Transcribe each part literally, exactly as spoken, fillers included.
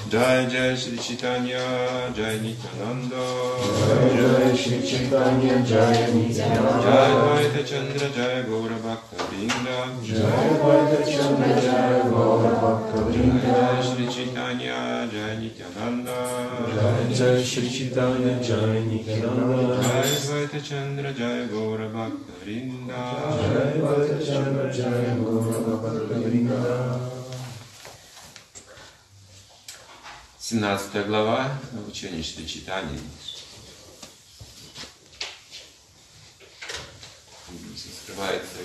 Jai Jai Shri Chaitanya, Jai Nityananda, Jai Jai Shri Chaitanya, Jai Nityananda, Jai Advaita Chandra, Jai Gaura Bhakta Vrinda, Jai Advaita Chandra, Jai Gaura Bhakta Vrinda, Jai Shri Chaitanya, Jai Nityananda, Jai Jai Shri Chaitanya, Jai Nityananda, Jai Advaita Chandra, Jai Gaura Bhakta Vrinda, Jai Advaita Chandra, Jai Gaura Bhakta Vrinda. семнадцатая глава учения Шри Чайтаньи. Скрывается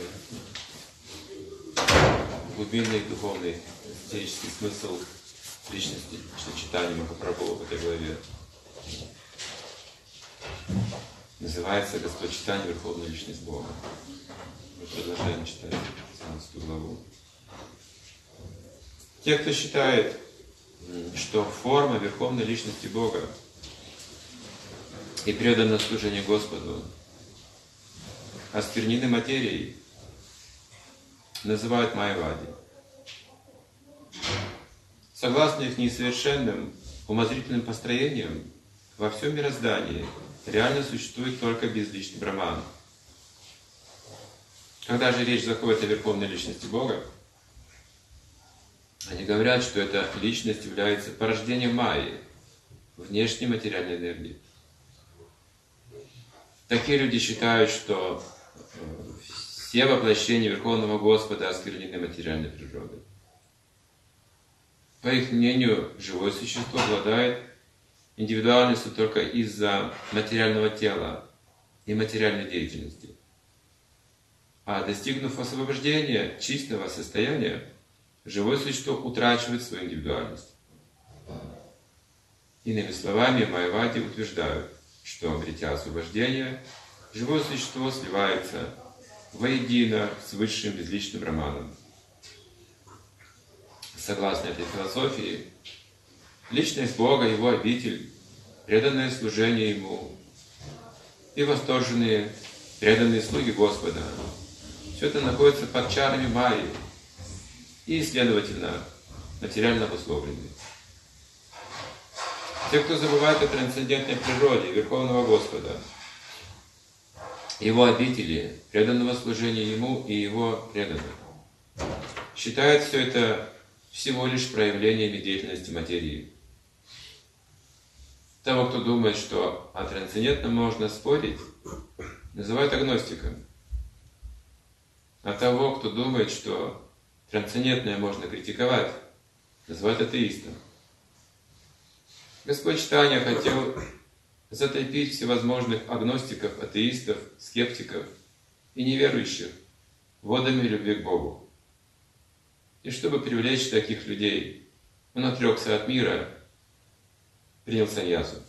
глубинный духовный эзотерический смысл личности Шри Чайтаньи Махапрабху в этой главе. Называется Господь Чайтанья Верховная Личность Бога. Мы продолжаем читать семнадцатую главу. Те, кто считает, что форма Верховной Личности Бога и преданное служение Господу осквернены материей, называют майявади. Согласно их несовершенным умозрительным построениям, во всем мироздании реально существует только безличный Брахман. Когда же речь заходит о Верховной Личности Бога, они говорят, что эта личность является порождением майи, внешней материальной энергии. Такие люди считают, что все воплощения Верховного Господа осквернены материальной природой. По их мнению, живое существо обладает индивидуальностью только из-за материального тела и материальной деятельности. А достигнув освобождения чистого состояния, живое существо утрачивает свою индивидуальность. Иными словами, майявади утверждают, что, обретя освобождение, живое существо сливается воедино с высшим безличным Брахманом. Согласно этой философии, личность Бога, Его обитель, преданное служение Ему и восторженные преданные слуги Господа — все это находится под чарами майи и, следовательно, материально обусловлены. Те, кто забывает о трансцендентной природе Верховного Господа, Его обители, преданного служения Ему и Его преданных, считают все это всего лишь проявлениями деятельности материи. Того, кто думает, что о трансцендентном можно спорить, называют агностиком. А того, кто думает, что трансцендентное можно критиковать, называют атеистом. Господь Чайтанья хотел затопить всевозможных агностиков, атеистов, скептиков и неверующих водами любви к Богу. И чтобы привлечь таких людей, он отрекся от мира, принял саньясу.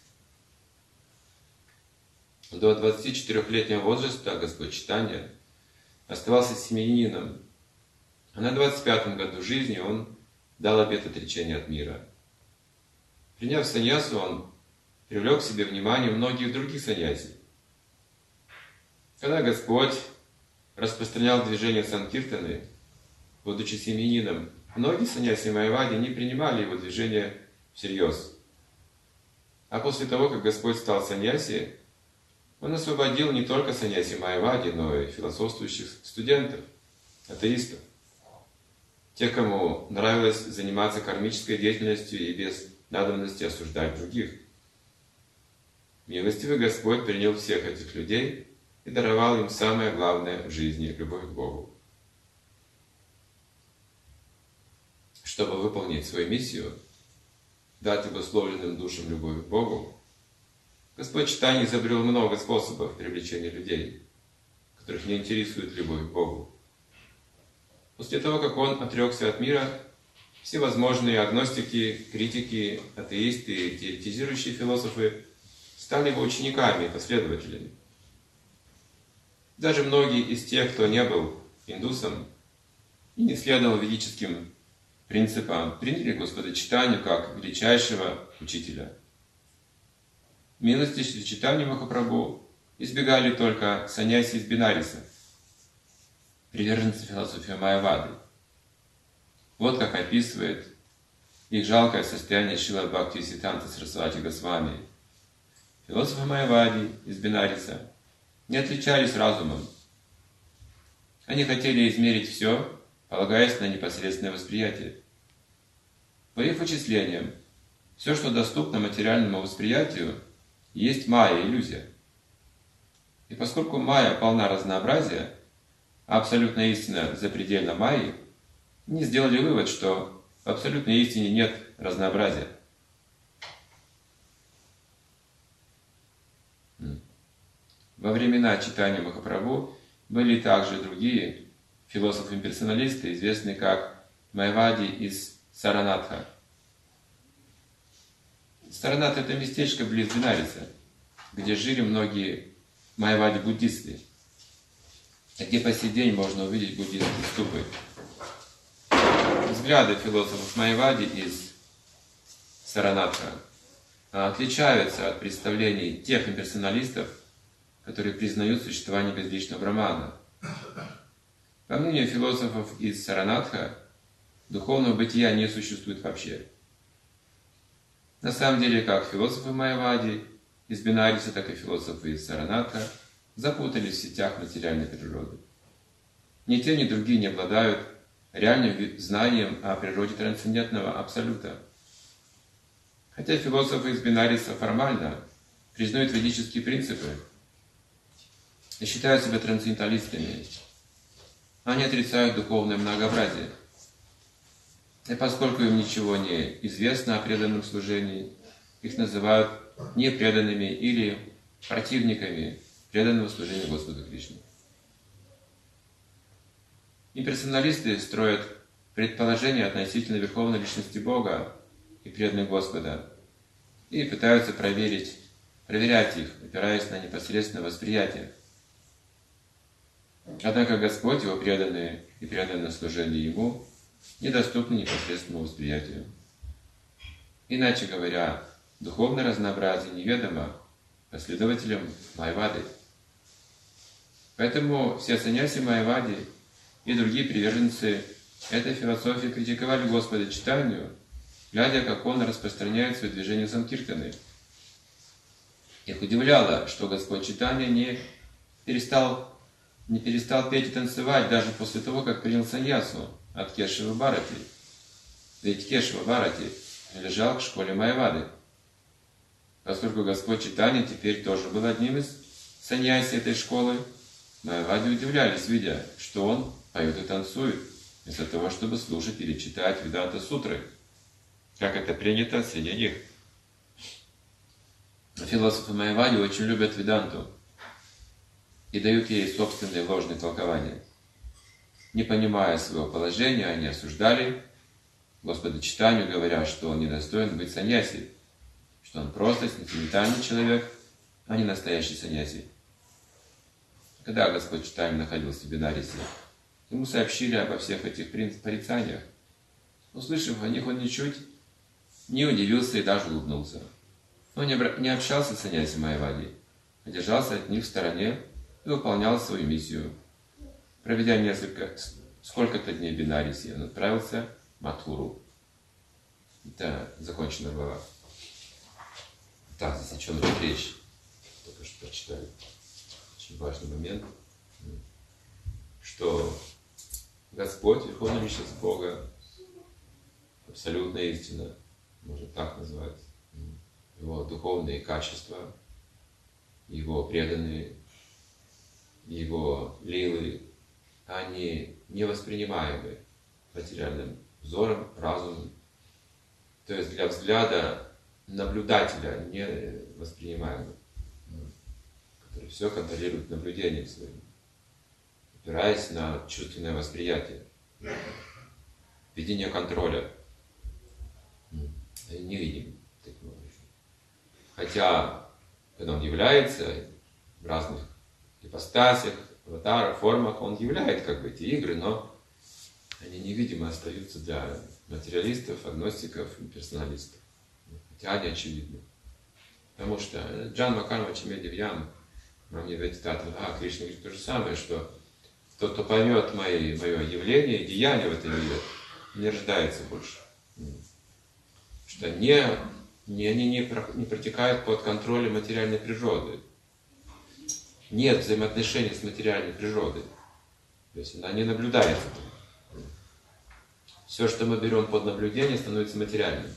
До двадцати четырёхлетнего возраста Господь Чайтанья оставался семьянином, а на двадцать пятом году жизни он дал обет отречения от мира. Приняв саньясу, он привлек к себе внимание многих других саньяси. Когда Господь распространял движение санкиртаны, будучи семьянином, многие саньяси майявади не принимали его движение всерьез. А после того, как Господь стал саньяси, он освободил не только саньяси майявади, но и философствующих студентов, атеистов. Те, кому нравилось заниматься кармической деятельностью и без надобности осуждать других. Милостивый Господь принял всех этих людей и даровал им самое главное в жизни — любовь к Богу. Чтобы выполнить свою миссию, дать обусловленным душам любовь к Богу, Господь Чайтанья изобрел много способов привлечения людей, которых не интересует любовь к Богу. После того, как он отрекся от мира, всевозможные агностики, критики, атеисты и теоретизирующие философы стали его учениками и последователями. Даже многие из тех, кто не был индусом и не следовал ведическим принципам, приняли Господа Чайтанью как величайшего учителя. Милости Шри Чайтаньи Махапрабху избегали только саньяси из Бинариса, приверженцы философии майявады. Вот как описывает их жалкое состояние Шрила Бхактисиддханта Сарасвати Госвами. Философы Майявади из Бенариса не отличались разумом. Они хотели измерить все, полагаясь на непосредственное восприятие. По их вычислениям, все, что доступно материальному восприятию, есть майя, иллюзия. И поскольку майя полна разнообразия, а абсолютная истина запредельна майи, они сделали вывод, что в абсолютной истине нет разнообразия. Во времена читания Махапрабху были также другие философы-имперсоналисты, известные как Майявади из Саранатха. Саранатха – это местечко близ Бенариса, где жили многие майявади-буддисты, где по сей день можно увидеть буддистские ступы. Взгляды философов Майявади из Саранатха отличаются от представлений тех имперсоналистов, которые признают существование безличного Брахмана. По мнению философов из Саранатха, духовного бытия не существует вообще. На самом деле, как философы Майявади из Бенариса, так и философы из Саранатха запутались в сетях материальной природы. Ни те, ни другие не обладают реальным знанием о природе трансцендентного абсолюта. Хотя философы из Бенариса формально признают ведические принципы и считают себя трансценденталистами, они отрицают духовное многообразие. И поскольку им ничего не известно о преданном служении, их называют непреданными или противниками преданного служения Господу Кришне. Имперсоналисты строят предположения относительно верховной личности Бога и преданных Господа и пытаются проверить, проверять их, опираясь на непосредственное восприятие. Однако Господь, Его преданные и преданное служение Ему недоступны непосредственному восприятию. Иначе говоря, духовное разнообразие неведомо последователям Майявады. Поэтому все саньяси Майявади и другие приверженцы этой философии критиковали Господа Чайтанью, глядя, как он распространяет свое движение Санкиртаны. Их удивляло, что Господь Чайтанья не перестал, не перестал петь и танцевать даже после того, как принял саньясу от Кешава Бхарати. Ведь Кешава Бхарати лежал к школе Майявады. Поскольку Господь Чайтанья теперь тоже был одним из саньяси этой школы, Майявади удивлялись, видя, что он поет и танцует, вместо того, чтобы слушать или читать Веданта-сутры, как это принято среди них. Философы Майявади очень любят Веданту и дают ей собственные ложные толкования. Не понимая своего положения, они осуждали Господа Чайтанью, говоря, что он недостоин быть саньяси, что он просто сентиментальный человек, а не настоящий саньяси. Когда Господь Чайтанья находился в Бенарисе, ему сообщили обо всех этих порицаниях. Услышав о них, он ничуть не удивился и даже улыбнулся. Он не общался с саньяси Майявади, а держался от них в стороне и выполнял свою миссию. Проведя несколько, сколько-то дней в Бенарисе, он отправился в Матхуру. Это закончена глава. Так, здесь о чем идет речь? Только что прочитали. Очень важный момент, что Господь, Верховная Личность Бога, абсолютная истина, можно так назвать, Его духовные качества, Его преданные, Его лилы, они невоспринимаемы материальным взором, разумом. То есть для взгляда наблюдателя не воспринимаемы, который все контролирует наблюдением своим, опираясь на чувственное восприятие, ведение контроля. Не видим такого. Хотя, когда он является в разных ипостасях, аватарах, формах, он являет как бы эти игры, но они невидимо остаются для материалистов, агностиков и персоналистов. Хотя они очевидны. Потому что Джанма Карма Чиме Дивьям, мне ведь а Кришна говорит то же самое, что тот, кто поймет мое, мое явление, деяние в этом мире, не рождается больше. что не, не, они не, не протекают под контролем материальной природы. Нет взаимоотношений с материальной природой. То есть она не наблюдается. Все, что мы берем под наблюдение, становится материальным.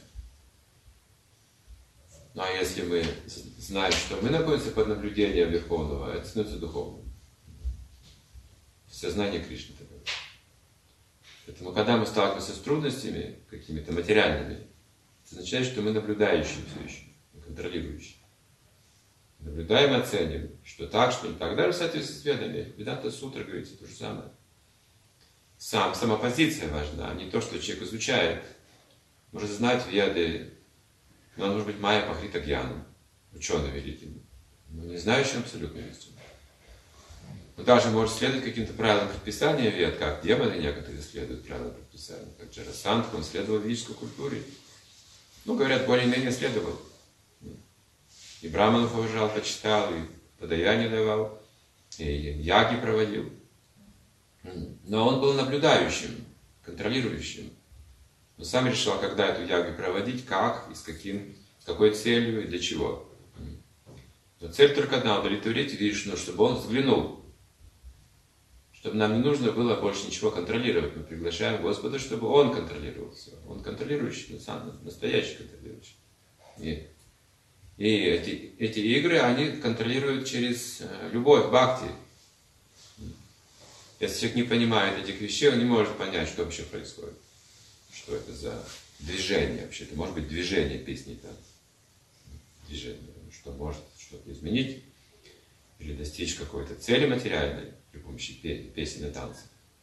Ну а если мы знаем, что мы находимся под наблюдением Верховного, это становится духовным. Сознание Кришны такое. Поэтому, когда мы сталкиваемся с трудностями какими-то материальными, это означает, что мы наблюдающие все еще, контролирующие. Наблюдаем и оценим, что так, что не так. Даже в соответствии с ведами. Веданта Сутра говорится то же самое. Сам, сама позиция важна, а не то, что человек изучает. Может знать веды, но он может быть майя пахрита гьяном, ученый великий, но не знающий абсолютную истину. Он даже может следовать каким-то правилам предписания вед, как демоны некоторые следуют правилам предписания, как Джарасандха, он следовал ведической культуре. Ну, говорят, более-менее следовал. И браманов уважал, почитал, и подаяние давал, и яги проводил. Но он был наблюдающим, контролирующим. Он сам решал, когда эту ягу проводить, как, и с, каким, с какой целью и для чего. Но цель только одна — удовлетворить Вишну, чтобы он взглянул. Чтобы нам не нужно было больше ничего контролировать. Мы приглашаем Господа, чтобы Он контролировал все. Он контролирующий, сам настоящий контролирующий. И, и эти, эти игры, они контролируют через любовь, бхакти. Если человек не понимает этих вещей, он не может понять, что вообще происходит. Что это за движение вообще. Это может быть движение песни, да? Движение, что может что-то изменить или достичь какой-то цели материальной при помощи песен и танцев.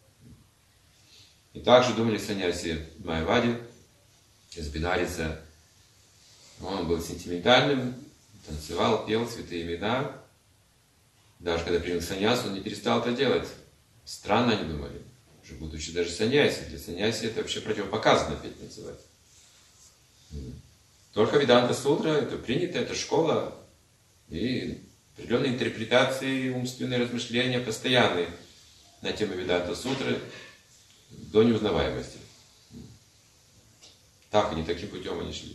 И также думали саньяси Майявади из Бенариса. Он был сентиментальным, танцевал, пел святые имена. Даже когда принял саньяс, он не перестал это делать. Странно они думали, уже будучи даже саньяси. Для саньяси это вообще противопоказано петь, танцевать. Только Веданта Сутра, это принято, это школа. И определенные интерпретации, умственные размышления постоянные на тему Веданта Сутры до неузнаваемости. Так они, таким путем они шли.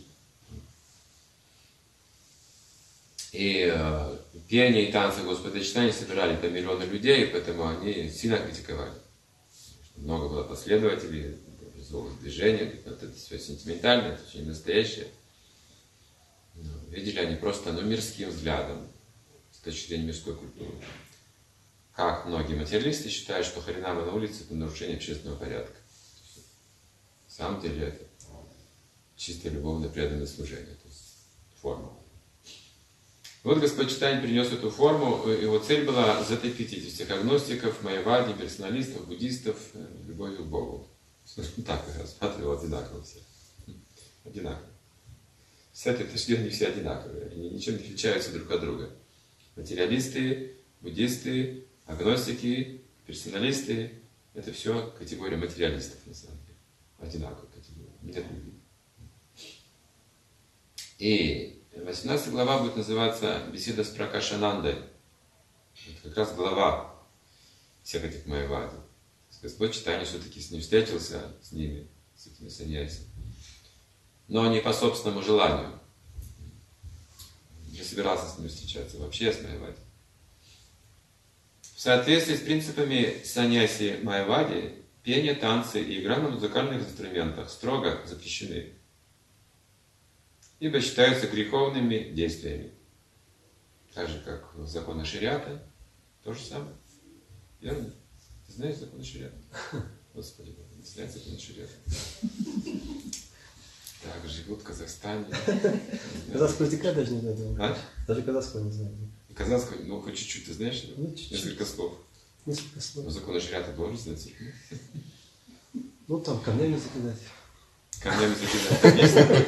И э, пение и танцы Господа Читания собирали там миллионы людей, поэтому они сильно критиковали. Много было последователей, образовалось движение, это все сентиментально, это все не настоящее. Но видели они просто ну, мирским взглядом, с точки зрения мирской культуры. Как многие материалисты считают, что харинама на улице — это нарушение общественного порядка. На самом деле это чисто любовное преданное служение, то есть форма. Вот Господь Чайтанья принес эту форму, его цель была затопить этих всех агностиков, майявади, персоналистов, буддистов любовью к Богу. Так их рассматривал одинаково все. Одинаково. Все эти ташки, они все одинаковые, они ничем не отличаются друг от друга. Материалисты, буддисты, агностики, персоналисты — это все категория материалистов на самом деле. Одинаковая категория. Нет любви. И восемнадцатая глава будет называться «Беседа с Пракашанандой». Это как раз глава всех этих майявади. Господь Чайтанья все-таки с ним встретился, с ними, с этими саньяси. Но не по собственному желанию. Не собирался с ним встречаться вообще с майявади. В соответствии с принципами саньяси майявади, пение, танцы и игра на музыкальных инструментах строго запрещены, ибо считаются греховными действиями. Так же, как законы шариата, то же самое. Верно? Ты знаешь законы шариата? Господи, не знаешь законы шариата? Так, живут в Казахстане. Казахского языка даже не знаю. А? Даже казахского не знаю. Казахского, ну хоть чуть-чуть, ты знаешь? Ну, чуть-чуть. Несколько слов. Несколько слов. Но законы шариата должен знать. Ну там камнями закидать. Камнями закидать, конечно.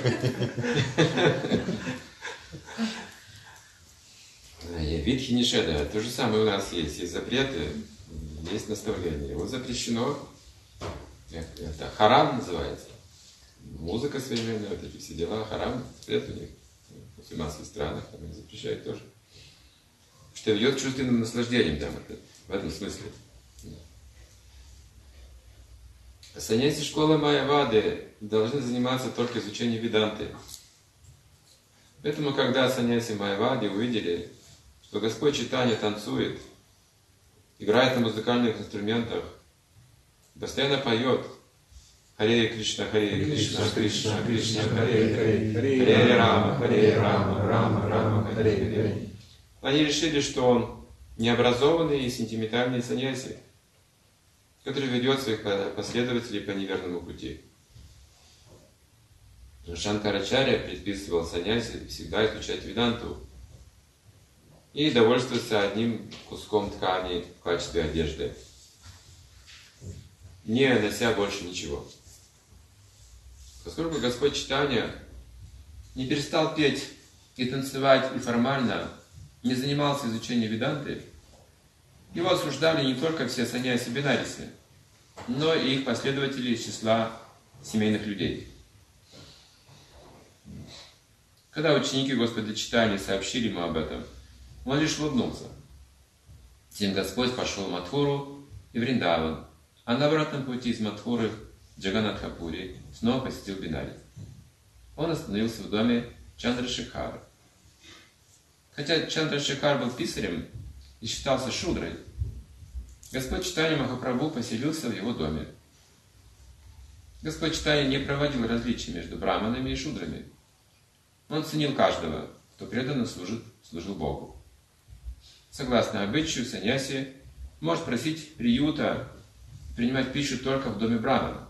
Видхи Нишеда, то же самое у нас есть. Есть запреты, есть наставления. Вот запрещено, это харам называется. Музыка современная, вот эти все дела, харам, запрет у них. В мусульманских странах там их запрещают тоже. Что ведет к чувственным наслаждениям, там, это, в этом смысле. Саньяси школы Майявады должны заниматься только изучением Веданты. Поэтому, когда саньяси Майявади увидели, что Господь Чайтанья танцует, играет на музыкальных инструментах, постоянно поет Харе Кришна, Харе Кришна, Кришна, Кришна, Харе Харе, Харе Рама, Харе Рама, Рама, Рама, Харе Харе. Они решили, что он необразованный и сентиментальный саньяси, который ведет своих последователей по неверному пути. Шанкарачарья предписывал саньяси всегда изучать Веданту и довольствоваться одним куском ткани в качестве одежды, не нося больше ничего. Поскольку Господь Чайтанья не перестал петь и танцевать и формально не занимался изучением Веданты, его осуждали не только все саньяси Бенарисы, но и их последователи из числа семейных людей. Когда ученики Господа Чайтаньи сообщили ему об этом, он лишь улыбнулся. Затем Господь пошел в Мадхуру и Вриндаван, а на обратном пути из Мадхуры в Джаганатхапури снова посетил Бинарис. Он остановился в доме Чандрашекхара. Хотя Чандрашекхар был писарем и считался шудрой, Господь Чайтанья Махапрабху поселился в его доме. Господь Чайтанья не проводил различий между браманами и шудрами. Он ценил каждого, кто преданно служит, служил Богу. Согласно обычаю, саньяси может просить приюта, принимать пищу только в доме брамана.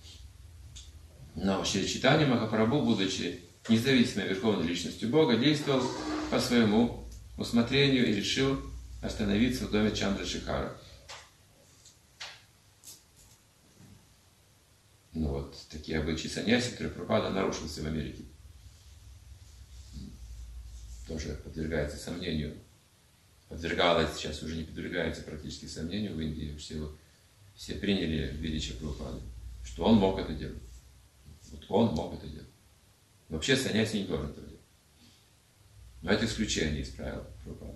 Но Шри Чайтанья Махапрабху, будучи независимой верховной личностью Бога, действовал по своему усмотрению и решил остановиться в доме Чандрашекхара. Ну вот, такие обычаи саньяси, которые Прабхупада нарушился в Америке. Тоже подвергается сомнению. Подвергалось, сейчас уже не подвергается практически сомнению в Индии. Все, все приняли величие Прабхупады, что он мог это делать. Вот он мог это делать. Вообще саньяси не должен это делать. Но это исключение из правил Прабхупады.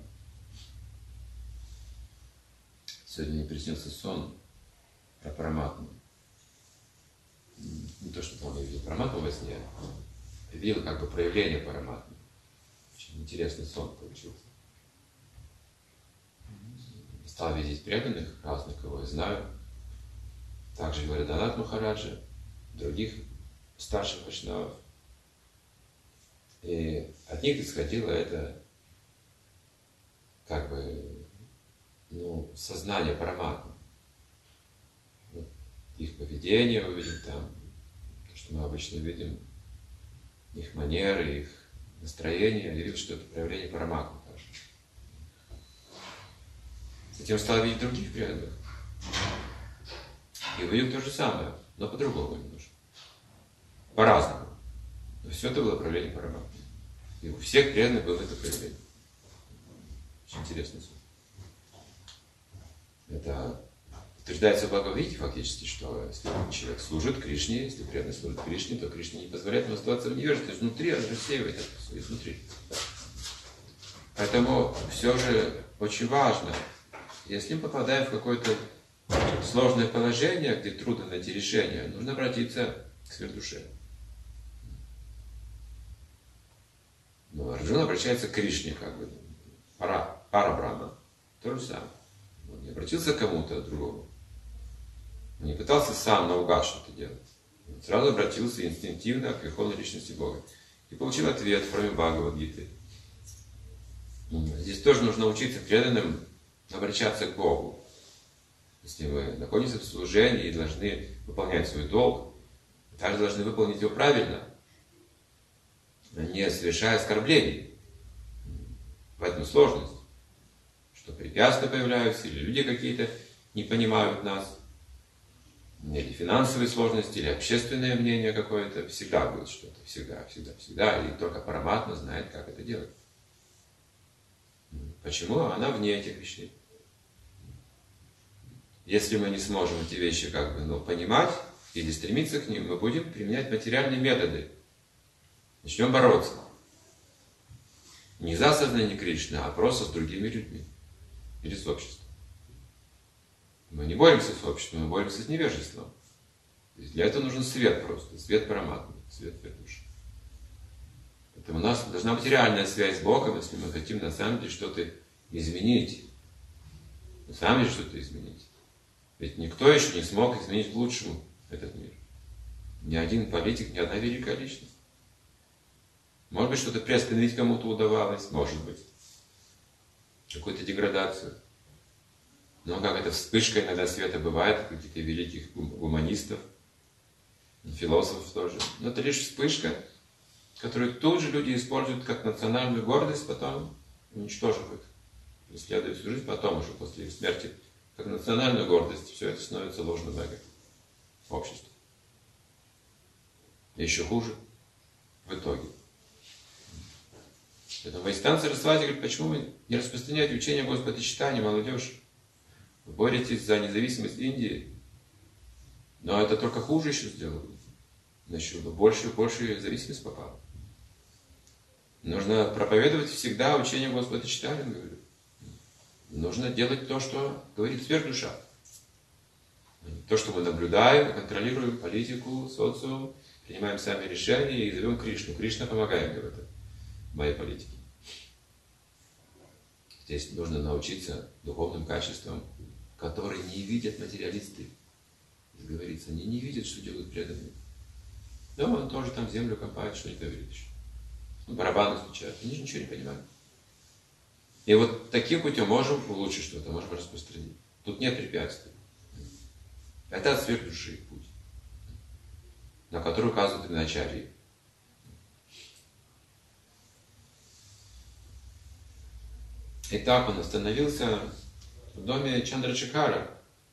Сегодня мне приснился сон про Параматму. Не то, что там я видел Параматму во сне, я видел как бы проявление Параматмы. Очень интересный сон получился. Стал видеть преданных, разных, кого я знаю. Также Вариданат Махараджа, других старших вайшнавов. И от них исходило это как бы ну, сознание Параматмы. Вот их поведение мы видим там, то, что мы обычно видим, их манеры, их настроение, я видел, что это проявление Параматмы тоже. Затем стал видеть других преданных. И увидел то же самое, но по-другому немножко. По-разному. Но все это было проявление Параматмы. И у всех преданных было это проявление. Очень интересный сон. Это утверждается в Бхагавад-гите фактически, что если человек служит Кришне, если преданный служит Кришне, то Кришна не позволяет ему оставаться в невежестве. То есть внутри он рассеивает это все, изнутри. Поэтому все же очень важно, если мы попадаем в какое-то сложное положение, где трудно найти решение, нужно обратиться к сверхдуше. Но Арджуна обращается к Кришне, как бы, пара, пара Брахма. То же самое. Он не обратился к кому-то другому. Он не пытался сам наугад что-то делать. Он сразу обратился инстинктивно к верховной личности Бога. И получил ответ в форме Бхагавад-гиты. Здесь тоже нужно учиться преданным обращаться к Богу. Если вы находитесь в служении и должны выполнять свой долг, вы также должны выполнить его правильно, не совершая оскорблений. В этом сложность. Что препятствия появляются, или люди какие-то не понимают нас, или финансовые сложности, или общественное мнение какое-то. Всегда будет что-то. Всегда, всегда, всегда. И только Параматма знает, как это делать. Почему? Она вне этих вещей. Если мы не сможем эти вещи как бы, ну, понимать или стремиться к ним, мы будем применять материальные методы. Начнем бороться. Не за сознание Кришны, а просто с другими людьми. Или с обществом. Мы не боремся с обществом, мы боремся с невежеством. То есть для этого нужен свет просто, свет параматмы, свет души. Поэтому у нас должна быть реальная связь с Богом, если мы хотим на самом деле что-то изменить. На самом деле что-то изменить. Ведь никто еще не смог изменить к лучшему этот мир. Ни один политик, ни одна великая личность. Может быть, что-то приостановить кому-то удавалось, может быть. Какую-то деградацию. Но как это вспышка иногда света бывает, у каких-то великих гуманистов, философов тоже. Но это лишь вспышка, которую тут же люди используют как национальную гордость, потом уничтоживают, преследуя всю жизнь, потом уже после их смерти, как национальную гордость, все это становится ложным эго общества. И еще хуже в итоге. Поэтому Вайстан Сарасвати говорит, почему вы не распространяете учение Господочитания, молодежь? Вы боретесь за независимость Индии, но это только хуже еще сделало. Значит, больше и больше зависимость попала. Нужно проповедовать всегда учение Господочитания, говорю. Нужно делать то, что говорит сверхдуша. То, что мы наблюдаем, контролируем политику, социум, принимаем сами решения и зовем Кришну. Кришна помогает мне в этом, в моей политике. Здесь нужно научиться духовным качествам, которые не видят материалисты. Здесь говорится, они не видят, что делают преданные. Да, он тоже там землю копает, что не говорит еще. Барабаны стучат, они же ничего не понимают. И вот таким путем можем улучшить что-то, можем распространить. Тут нет препятствий. Это от сверхдуши путь, на который указывают именно ачарьи. Итак, он остановился в доме Чандрашекхара.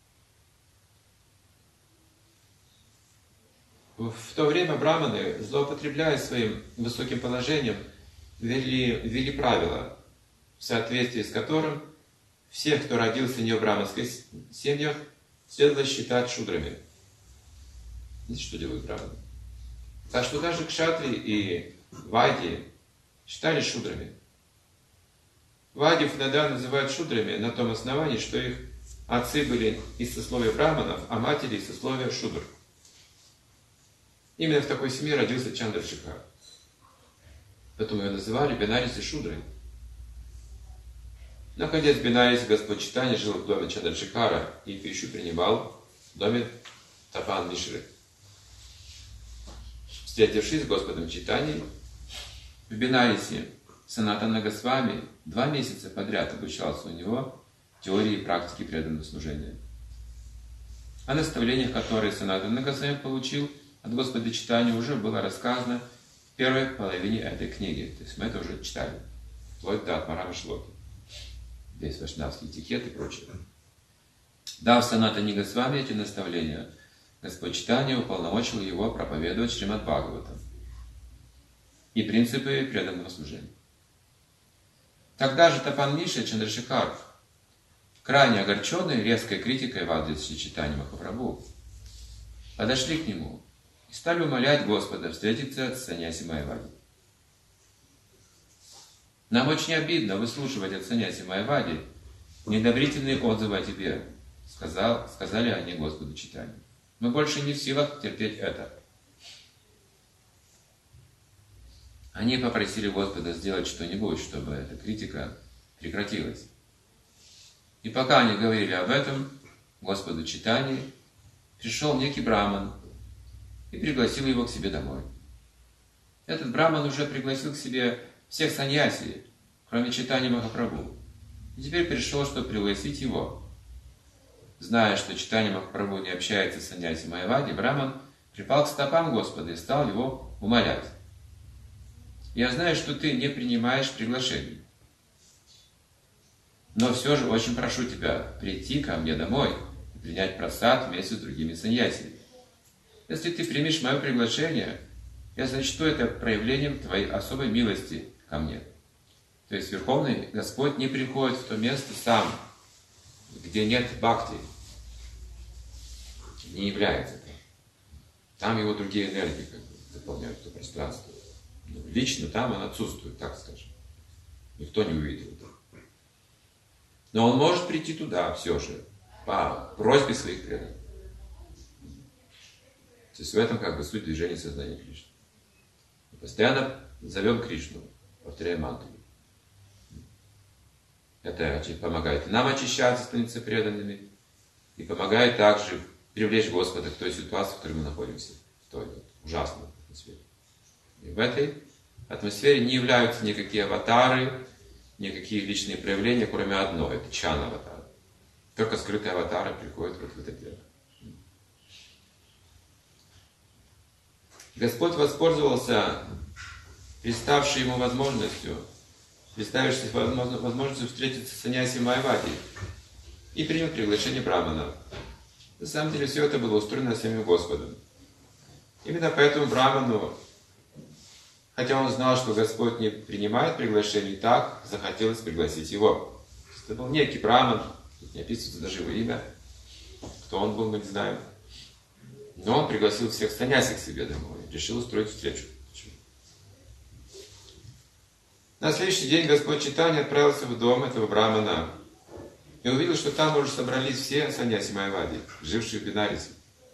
В то время браманы, злоупотребляя своим высоким положением, ввели, ввели правила, в соответствии с которым всех, кто родился не в браманских семьях, следовало считать шудрами. Видите, что делают браманы? Так что даже кшатри и вайди считались шудрами. Вайдев иногда называют шудрами на том основании, что их отцы были из сословия браманов, а матери из сословия шудр. Именно в такой семье родился Чандрашекхар. Поэтому его называли Бенариси Шудрой. Находясь в Бенарисе, Господь Чайтанья жил в доме Чандрашекхара и пищу принимал в доме Тапан Мишры. Встретившись с Господом Чайтаньей в Бенарисе, Санатана Госвами два месяца подряд обучался у него теории и практике преданного служения. О наставлениях, которые Санатана Госвами получил от Господа Чайтаньи, уже было рассказано в первой половине этой книги. То есть мы это уже читали, вплоть до Атмарама Шлоки. Весь вайшнавский этикет и прочее. Дав Санатане Госвами эти наставления, Господь Чайтанья уполномочил его проповедовать Шримад Бхагаватам и принципы преданного служения. Тогда же Тапан Мишра Чандрашекхар, крайне огорченный резкой критикой Вадди Шри Чайтаньи Махапрабху, подошли к нему и стали умолять Господа встретиться с саньяси Майявади. Нам очень обидно выслушивать от саньяси Майявади недобрительные отзывы о тебе, сказал, сказали они Господу Чайтаньи. Мы больше не в силах терпеть это. Они попросили Господа сделать что-нибудь, чтобы эта критика прекратилась. И пока они говорили об этом, Господу Чайтаньи пришел некий браман и пригласил его к себе домой. Этот браман уже пригласил к себе всех саньяси, кроме Чайтаньи Махапрабху, и теперь пришел, чтобы пригласить его. Зная, что Чайтанья Махапрабху не общается с саньяси Майявади, браман припал к стопам Господа и стал его умолять. Я знаю, что ты не принимаешь приглашений, но все же очень прошу тебя прийти ко мне домой и принять прасад вместе с другими саньяси. Если ты примешь мое приглашение, я сочту это проявлением твоей особой милости ко мне. То есть Верховный Господь не приходит в то место сам, где нет бхакти, не является там. Там его другие энергии как бы заполняют это пространство. Но лично там он отсутствует, так скажем. Никто не увидел это. Но он может прийти туда все же, по просьбе своих преданных. То есть в этом как бы суть движения сознания Кришны. Мы постоянно зовем Кришну, повторяем мантру. Это очень помогает нам очищаться, становиться преданными, и помогает также привлечь Господа к той ситуации, в которой мы находимся, в той вот ужасной атмосфере. И в этой атмосфере не являются никакие аватары, никакие личные проявления, кроме одного, это чана аватара. Только скрытые аватары приходят вот в это дело. Господь воспользовался представшей ему возможностью, представившись возможностью встретиться с саньяси Майявади и принял приглашение Брамана. На самом деле все это было устроено самим Господом. Именно поэтому Браману, хотя он знал, что Господь не принимает приглашений, так захотелось пригласить его. Это был некий Браман, тут не описывается даже его имя, кто он был, мы не знаем. Но он пригласил всех саньяси к себе домой, решил устроить встречу. На следующий день Господь Чайтанья отправился в дом этого Брамана и увидел, что там уже собрались все саньяси Майявади, жившие в Бенаресе.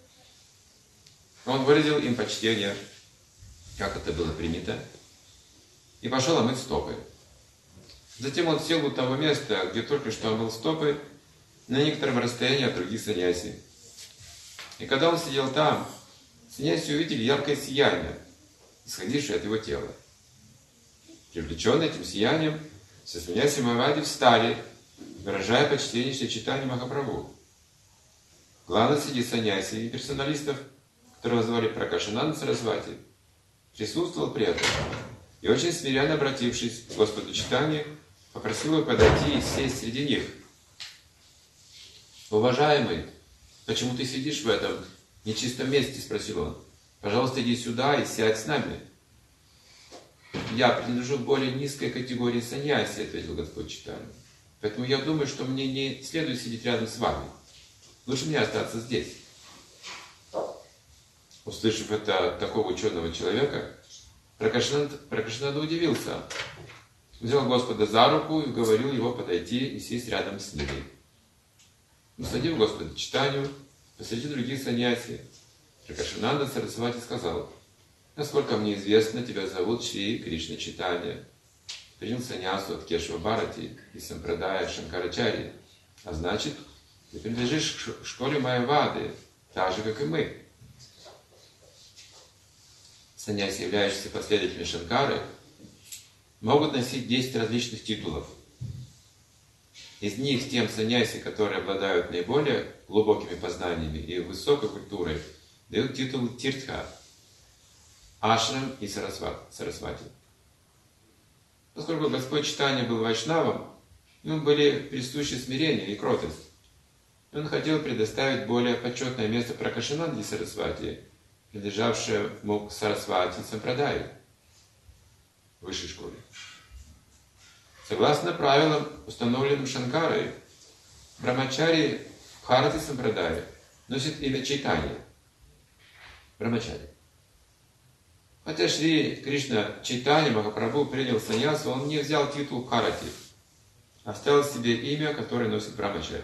Он выразил им почтение, как это было принято, и пошел омыть стопы. Затем он сел у того места, где только что омыл стопы, на некотором расстоянии от других саньяси. И когда он сидел там, саньяси увидели яркое сияние, исходившее от его тела. Привлеченные этим сиянием, все саньяси Майявади встали, выражая почтение Шри Чайтанье Махапрабху. Главный среди саньяси и персоналистов, которого звали Пракашананда Сарасвати, присутствовал при этом и, очень смиренно обратившись к Господу Чайтанье, попросил его подойти и сесть среди них. «Уважаемый, почему ты сидишь в этом нечистом месте?» — спросил он. «Пожалуйста, иди сюда и сядь с нами». «Я принадлежу к более низкой категории саньяси», — ответил Господь Чайтанья. «Поэтому я думаю, что мне не следует сидеть рядом с вами. Лучше мне остаться здесь». Услышав это такого ученого человека, Пракашананда, Пракашананда удивился. Взял Господа за руку и уговорил его подойти и сесть рядом с ним. Усадив Господа Чайтанью посреди других саньяси, Пракашананда Сарасвати сказал: «Насколько мне известно, тебя зовут Шри Кришна Чайтанья. Принял саньясу от Кешава Бхарати и Сампрадая Шанкарачарьи, а значит, ты принадлежишь к школе Майявады, так же, как и мы». Саньяси, являющиеся последователями Шанкары, могут носить десять различных титулов. Из них тем саньяси, которые обладают наиболее глубокими познаниями и высокой культурой, дают титул Тиртха, Ашрам и Сарасвати. Поскольку Господь Чайтанья был вайшнавом, ему были присущи смирение и кротость. Он хотел предоставить более почетное место Пракашананде Сарасвати, принадлежавшему к Сарасвати Сампрадае, высшей школе. Согласно правилам, установленным Шанкарой, Брамачари в Бхарати Сампрадае носит имя Чайтанья. Брамачари. Хотя Шри Кришна Чайтанья Махапрабху принял саньясу, он не взял титул Бхарати, а оставил себе имя, которое носит Брамачари.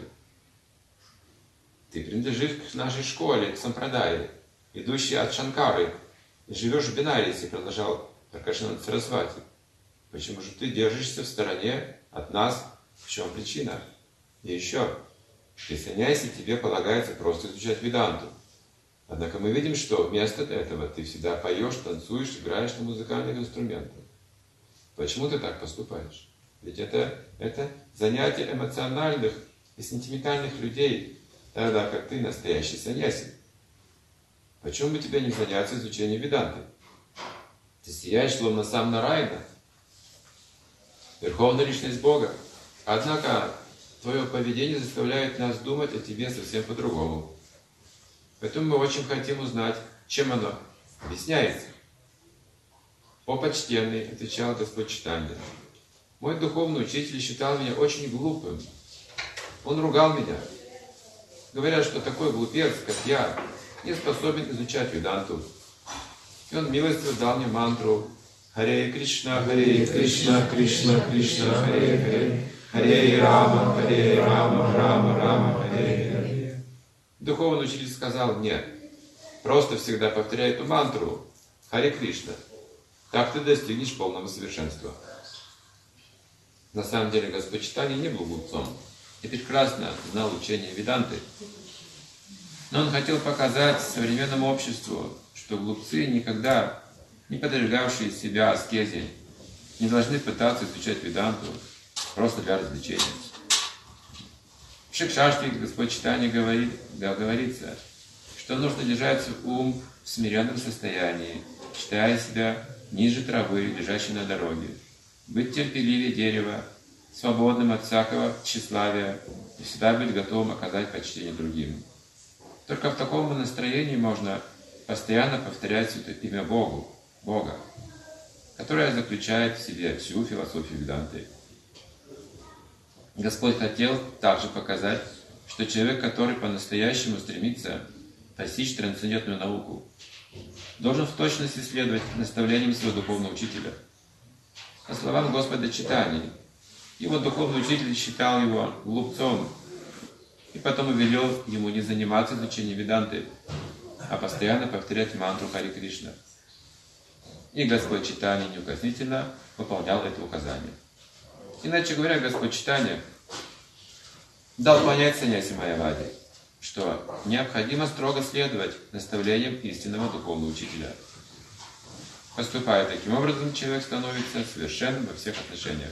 Ты принадлежишь к нашей школе, к Сампрадае, идущей от Шанкары, и живешь в Бенаресе, продолжал Пракашананда Сарасвати. Почему же ты держишься в стороне от нас? В чем причина? И еще, при саньясе тебе полагается просто изучать веданту. Однако мы видим, что вместо этого ты всегда поешь, танцуешь, играешь на музыкальных инструментах. Почему ты так поступаешь? Ведь это, это занятие эмоциональных и сентиментальных людей, тогда как ты настоящий саньяси. Почему бы тебе не заняться изучением веданты? Ты сияешь, словно сам Нараяна, Верховная Личность Бога. Однако твое поведение заставляет нас думать о тебе совсем по-другому. Поэтому мы очень хотим узнать, чем оно объясняется. «О, почтенный», — отвечал Господь Чайтанья, — «мой духовный учитель считал меня очень глупым. Он ругал меня, говоря, что такой глупец, как я, не способен изучать веданту. И он милостиво дал мне мантру Харе Кришна, Харе Кришна, Кришна Кришна, Харе Харе, Харе Рама, Харе Рама, Рама Рама, Харе Харе». Духовный учитель сказал: «Нет, просто всегда повторяй эту мантру Харе Кришна, так ты достигнешь полного совершенства. На самом деле Господь Чайтанья не был глупцом и прекрасно знал учение Веданты. Но он хотел показать современному обществу, что глупцы, никогда не подвергавшие себя аскезе, не должны пытаться изучать Веданту просто для развлечения. В Шикшаште Господь Чайтанья говорит, да, говорится, что нужно держать ум в смиренном состоянии, считая себя ниже травы, лежащей на дороге, быть терпеливее дерева, свободным от всякого тщеславия и всегда быть готовым оказать почтение другим. Только в таком настроении можно постоянно повторять имя Богу, Бога, которое заключает в себе всю философию Веданты. Господь хотел также показать, что человек, который по-настоящему стремится постичь трансцендентную науку, должен в точности следовать наставлениям своего духовного учителя. По словам Господа Чайтаньи, его духовный учитель считал его глупцом и потом велел ему не заниматься изучением Веданты, а постоянно повторять мантру Харе Кришна. И Господь Чайтанья неукоснительно выполнял это указание. Иначе говоря, Господь Чайтанья дал понять саньяси Майявади, что необходимо строго следовать наставлениям истинного духовного учителя. Поступая таким образом, человек становится совершенным во всех отношениях.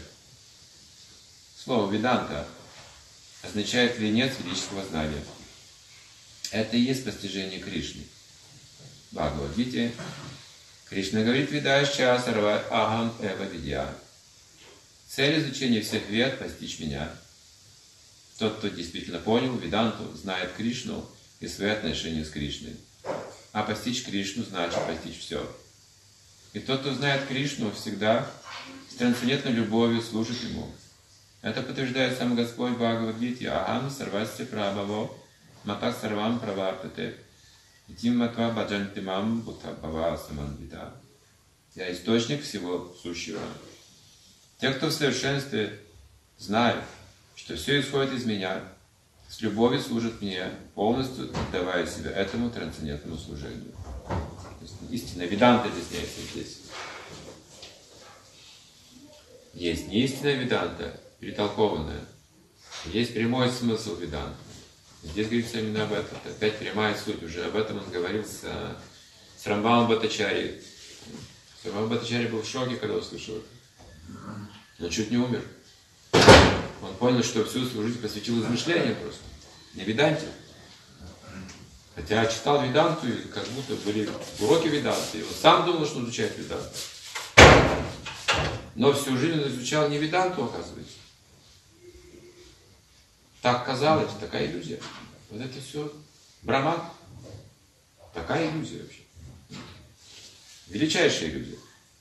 Слово «веданта» означает «венец ведического знания». Это и есть постижение Кришны. В Бхагавад-гите Кришна говорит: «Ведающа сарва ахам эва видья». Цель изучения всех вед — постичь меня. Тот, кто действительно понял Веданту, знает Кришну и свои отношения с Кришной. А постичь Кришну значит постичь все. И тот, кто знает Кришну, всегда с трансцендентной любовью служит Ему. Это подтверждает сам Господь в Бхагавад-гите: «Ахам сарвасya прабхаво мата сарвам правартате итим матва баджанти мам бхутабхава саманвита». Я источник всего сущего. Те, кто в совершенстве знает, что все исходит из меня, с любовью служат мне, полностью отдавая себя этому трансцендентному служению. То есть истинная Веданта объясняется здесь. Есть не истинная Веданта, перетолкованная. Есть прямой смысл Веданты. Здесь говорится именно об этом. Это опять прямая суть. Уже об этом он говорил с, с Рамбамом Бхаттачарьей. Рамбам Бхаттачарья был в шоке, когда услышал это. Он чуть не умер. Он понял, что всю свою жизнь посвятил измышлениям просто. Не Веданте. Хотя читал Веданту, и как будто были уроки Веданты. И он сам думал, что он изучает Веданту. Но всю жизнь он изучал не Веданту, оказывается. Так казалось, такая иллюзия. Вот это все Брахман. Такая иллюзия вообще. Величайшая иллюзия.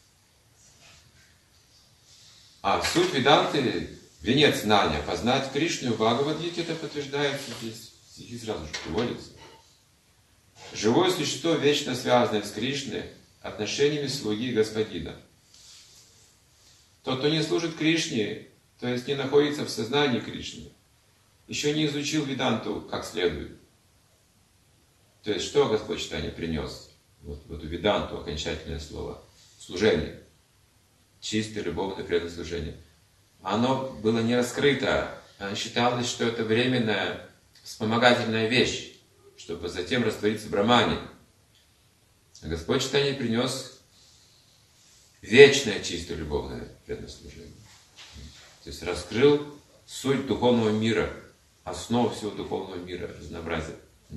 А суть Веданты, венец знания, познать Кришну и Бхагавад-гите, это подтверждается здесь. Стихи сразу же приводятся. Живое существо, вечно связанное с Кришной, отношениями слуги и господина. Тот, кто не служит Кришне, то есть не находится в сознании Кришны, еще не изучил Веданту как следует. То есть, что Господь Чайтанья принес? Вот в эту Веданту, окончательное слово. Служение. Чистое, любовное, преданное служение. Оно было не раскрыто. Считалось, что это временная вспомогательная вещь, чтобы затем раствориться в Брахмане. А Господь Чайтанья принес вечное, чистое, любовное, преданное служение. То есть раскрыл суть духовного мира, основу всего духовного мира, разнообразие.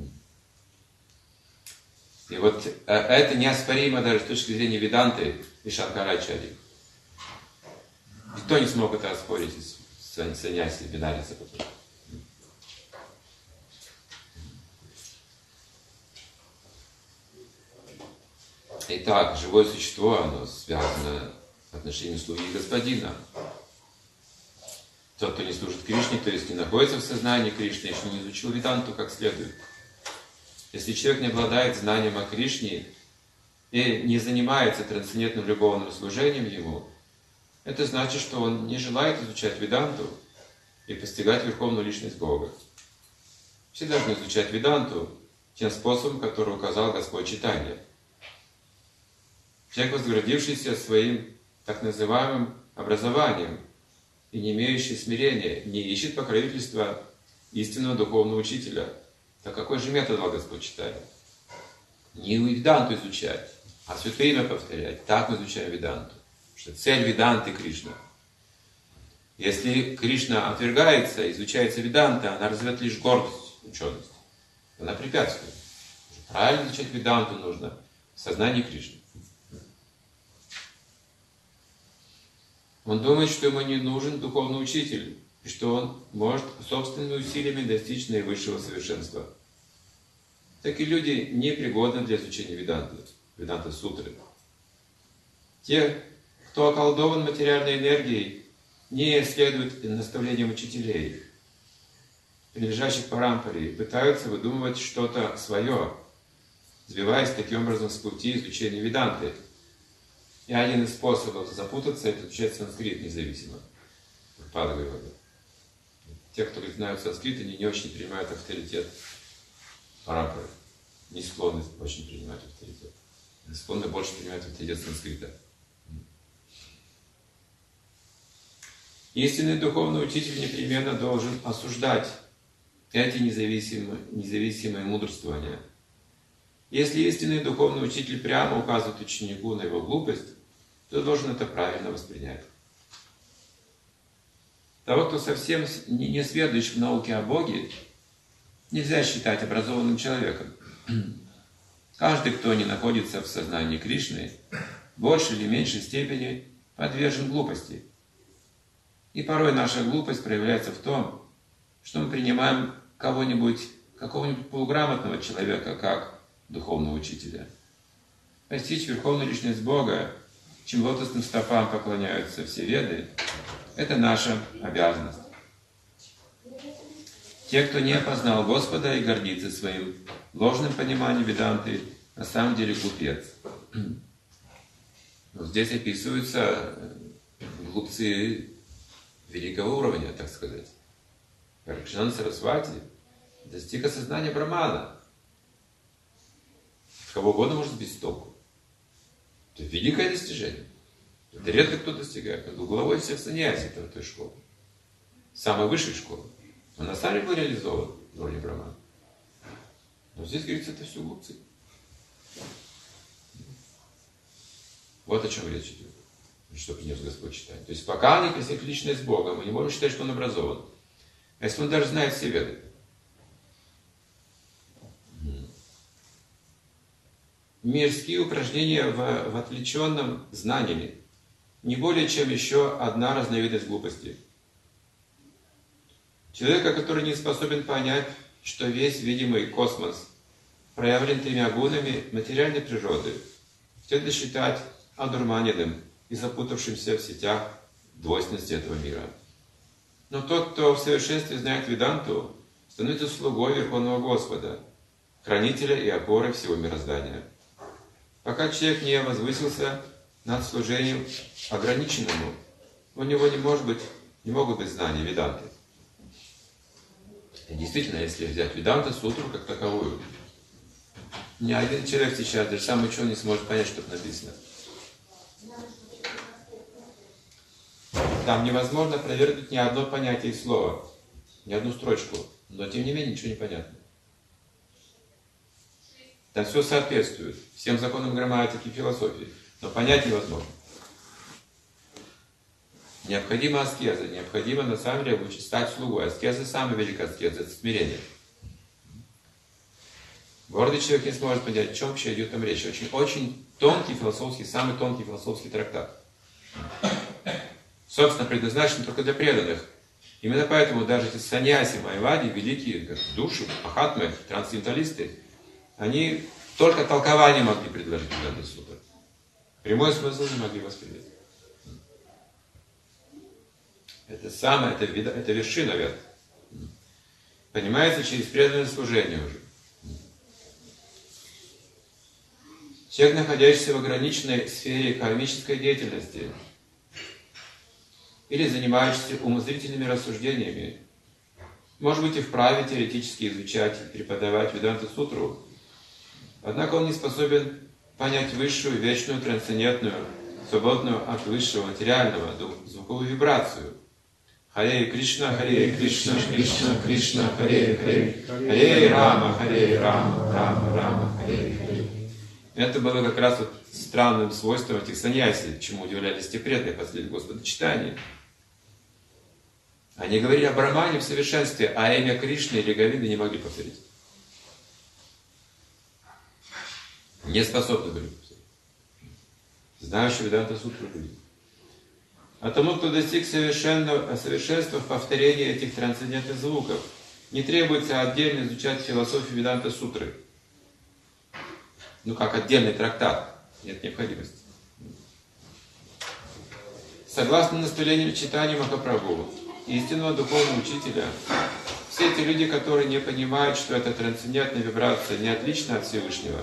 И вот это неоспоримо даже с точки зрения Веданты и Шанкарачарьи. Никто не смог это оспорить из саньяси Бенариса. Итак, живое существо, оно связано с отношением слуги и господина. Тот, кто не служит Кришне, то есть не находится в сознании Кришны, еще не изучил Веданту как следует. Если человек не обладает знанием о Кришне и не занимается трансцендентным любовным служением Ему, это значит, что он не желает изучать Веданту и постигать Верховную Личность Бога. Все должны изучать Веданту тем способом, который указал Господь Чайтанья. Человек, возгордившийся своим так называемым образованием и не имеющий смирения, не ищет покровительства истинного духовного учителя. Так какой же метод дал Господь Чайтанья? Не веданту изучать, а святое имя повторять. Так мы изучаем веданту. Потому что цель веданты Кришна. Если Кришна отвергается, изучается веданта, она развивает лишь гордость, ученость. Она препятствует. Правильно изучать веданту нужно в сознании Кришны. Он думает, что ему не нужен духовный учитель, и что он может собственными усилиями достичь наивысшего совершенства. Такие люди непригодны для изучения веданты, веданта сутры. Те, кто околдован материальной энергией, не следуют наставлениям учителей, принадлежащих парампаре, пытаются выдумывать что-то свое, сбиваясь таким образом с пути изучения веданты. И один из способов запутаться — это изучать санскрит независимо. Пада говорил. Те, кто знают санскрит, они не очень принимают авторитет парампары. Не склонны очень принимать авторитет. Они склонны больше принимать авторитет санскрита. Истинный духовный учитель непременно должен осуждать эти независимые, независимые мудрствования. Если истинный духовный учитель прямо указывает ученику на его глупость, то должен это правильно воспринять. Того, кто совсем не сведущ в науке о Боге, нельзя считать образованным человеком. Каждый, кто не находится в сознании Кришны, в большей или меньшей степени подвержен глупости. И порой наша глупость проявляется в том, что мы принимаем кого-нибудь, какого-нибудь полуграмотного человека как духовного учителя. Постичь верховную личность Бога, чем лотосным стопам поклоняются все веды, это наша обязанность. Те, кто не познал Господа и гордится своим ложным пониманием веданты, на самом деле глупец. Но здесь описываются глупцы великого уровня, так сказать. Парикшананда Сарасвати достиг осознания Брамана. Кого угодно может сбить с толку. Это великое достижение. Это редко кто достигает. Он был главой всех саньяси той школы. Самой высшей школы. Он на самом деле был реализован в уровне Брамана. Но здесь говорится, это все глупцы. Вот о чем речь идет. Что принес Господь Чайтанья. То есть пока он не присек личность Бога, мы не можем считать, что он образован. А если он даже знает все веды. Мирские упражнения в, в отвлеченном знании не более чем еще одна разновидность глупости. Человека, который не способен понять, что весь видимый космос проявлен тремя гунами материальной природы, следует считать одурманенным и запутавшимся в сетях двойственности этого мира. Но тот, кто в совершенстве знает веданту, становится слугой Верховного Господа, хранителя и опоры всего мироздания. Пока человек не возвысился над служением ограниченному, у него не может быть, не могут быть знания веданты. И действительно, если взять веданта сутру как таковую, ни один человек сейчас, даже самый ученый, не сможет понять, что там написано. Там невозможно опровергнуть ни одно понятие и слово, ни одну строчку, но тем не менее ничего не понятно. Там все соответствует всем законам грамматики и философии, но понять невозможно. Необходима аскеза, необходимо на самом деле обучить стать слугой. Аскеза самая великая аскеза, это смирение. Гордый человек не сможет понять, о чем вообще идет там речь. Очень, очень тонкий философский, самый тонкий философский трактат. Собственно, предназначен только для преданных. Именно поэтому даже эти саньяси, майвади, великие как души, махатмы, трансценденталисты, они только толкование могли предложить в данной сутры. Прямой смысл не могли воспринять. Это самое, это, это вершина вет. Понимается через преданное служение уже. Человек, находящийся в ограниченной сфере кармической деятельности или занимающийся умозрительными рассуждениями, может быть и вправе теоретически изучать и преподавать Веданта Сутру, Однако он не способен понять высшую, вечную, трансцендентную, свободную от высшего материального звуковую вибрацию. Харе Кришна, Харе Кришна, Кришна, Кришна, Харе Харе, Харе Рама, Харе Рама, Рама, Рама, Харе Харе. Это было как раз вот странным свойством этих саньяси, чему удивлялись те преданные после Господа читания. Они говорили о Брахмане в совершенстве, а имя Кришны или Говинды не могли повторить. Не способны были повторить. Знающие Веданта Сутру люди. А тому, кто достиг совершенного, совершенства в повторении этих трансцендентных звуков, не требуется отдельно изучать философию Веданта Сутры. Ну, как отдельный трактат. Нет необходимости. Согласно наставлениям читания Махапрабху, истинного духовного учителя, все эти люди, которые не понимают, что эта трансцендентная вибрация не отлична от Всевышнего,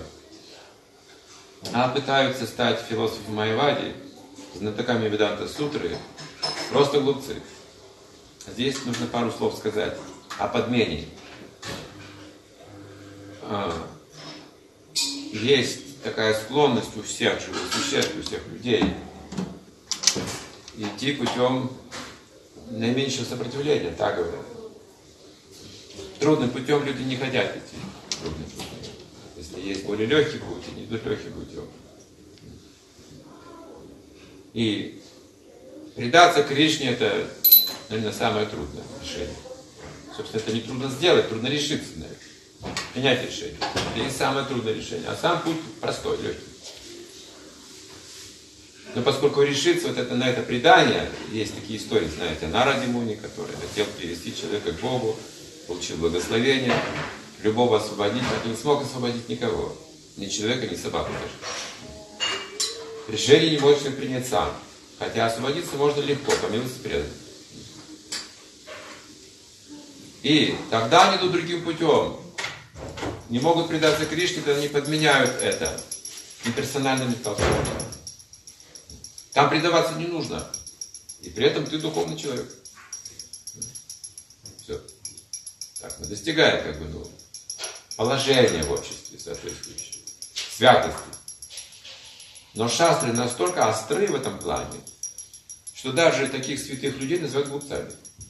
а пытаются стать философами Майявади, знатоками Веданта Сутры, просто глупцы. Здесь нужно пару слов сказать о подмене. Есть такая склонность у всех живых существ, у всех людей идти путем наименьшего сопротивления, так говорят. Трудным путем люди не хотят идти. Трудным путем. Если есть более легкий путь, они идут легким путем. И предаться Кришне — это, наверное, самое трудное решение. Собственно, это не трудно сделать, трудно решиться на это. Принять решение. Это и самое трудное решение. А сам путь простой, легкий. Но поскольку решиться вот это, на это предание, есть такие истории, знаете, Наради Муни, который хотел привести человека к Богу, получил благословение, любого освободить, но не смог освободить никого. Ни человека, ни собаку даже. Решение не может человек принять сам. Хотя освободиться можно легко, по милости преданных. И тогда они идут другим путем. Не могут предаться Кришне, тогда они подменяют это имперсональными толкованиями. Там предаваться не нужно. И при этом ты духовный человек. Все. Так, мы достигаем как бы, ну, положения в обществе соответствующего. Святости. Но шастры настолько остры в этом плане, что даже таких святых людей называют глупцами.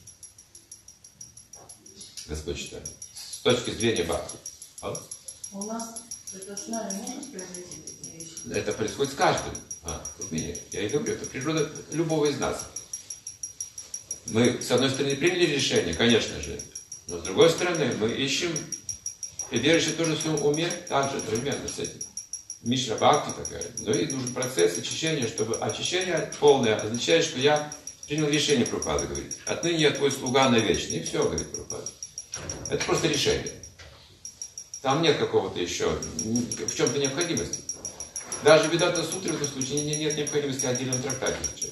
Господь читает. С точки зрения бхакти. А? У нас это с нами может произойти такие вещи? Это происходит с каждым. А, вот меня. Я и говорю, это природа любого из нас. Мы, с одной стороны, приняли решение, конечно же, но с другой стороны, мы ищем прибежище тоже в своем уме, также одновременно с этим. Мишра Бхакти такая. Но и нужен процесс очищения, чтобы очищение полное означает, что я принял решение, Прабхупада говорит. Отныне я твой слуга навечно. И все, говорит Прабхупада. Это просто решение. Там нет какого-то еще, в чем-то необходимости. Даже в Веданта Сутре в этом случае нет необходимости отдельного трактата изучать.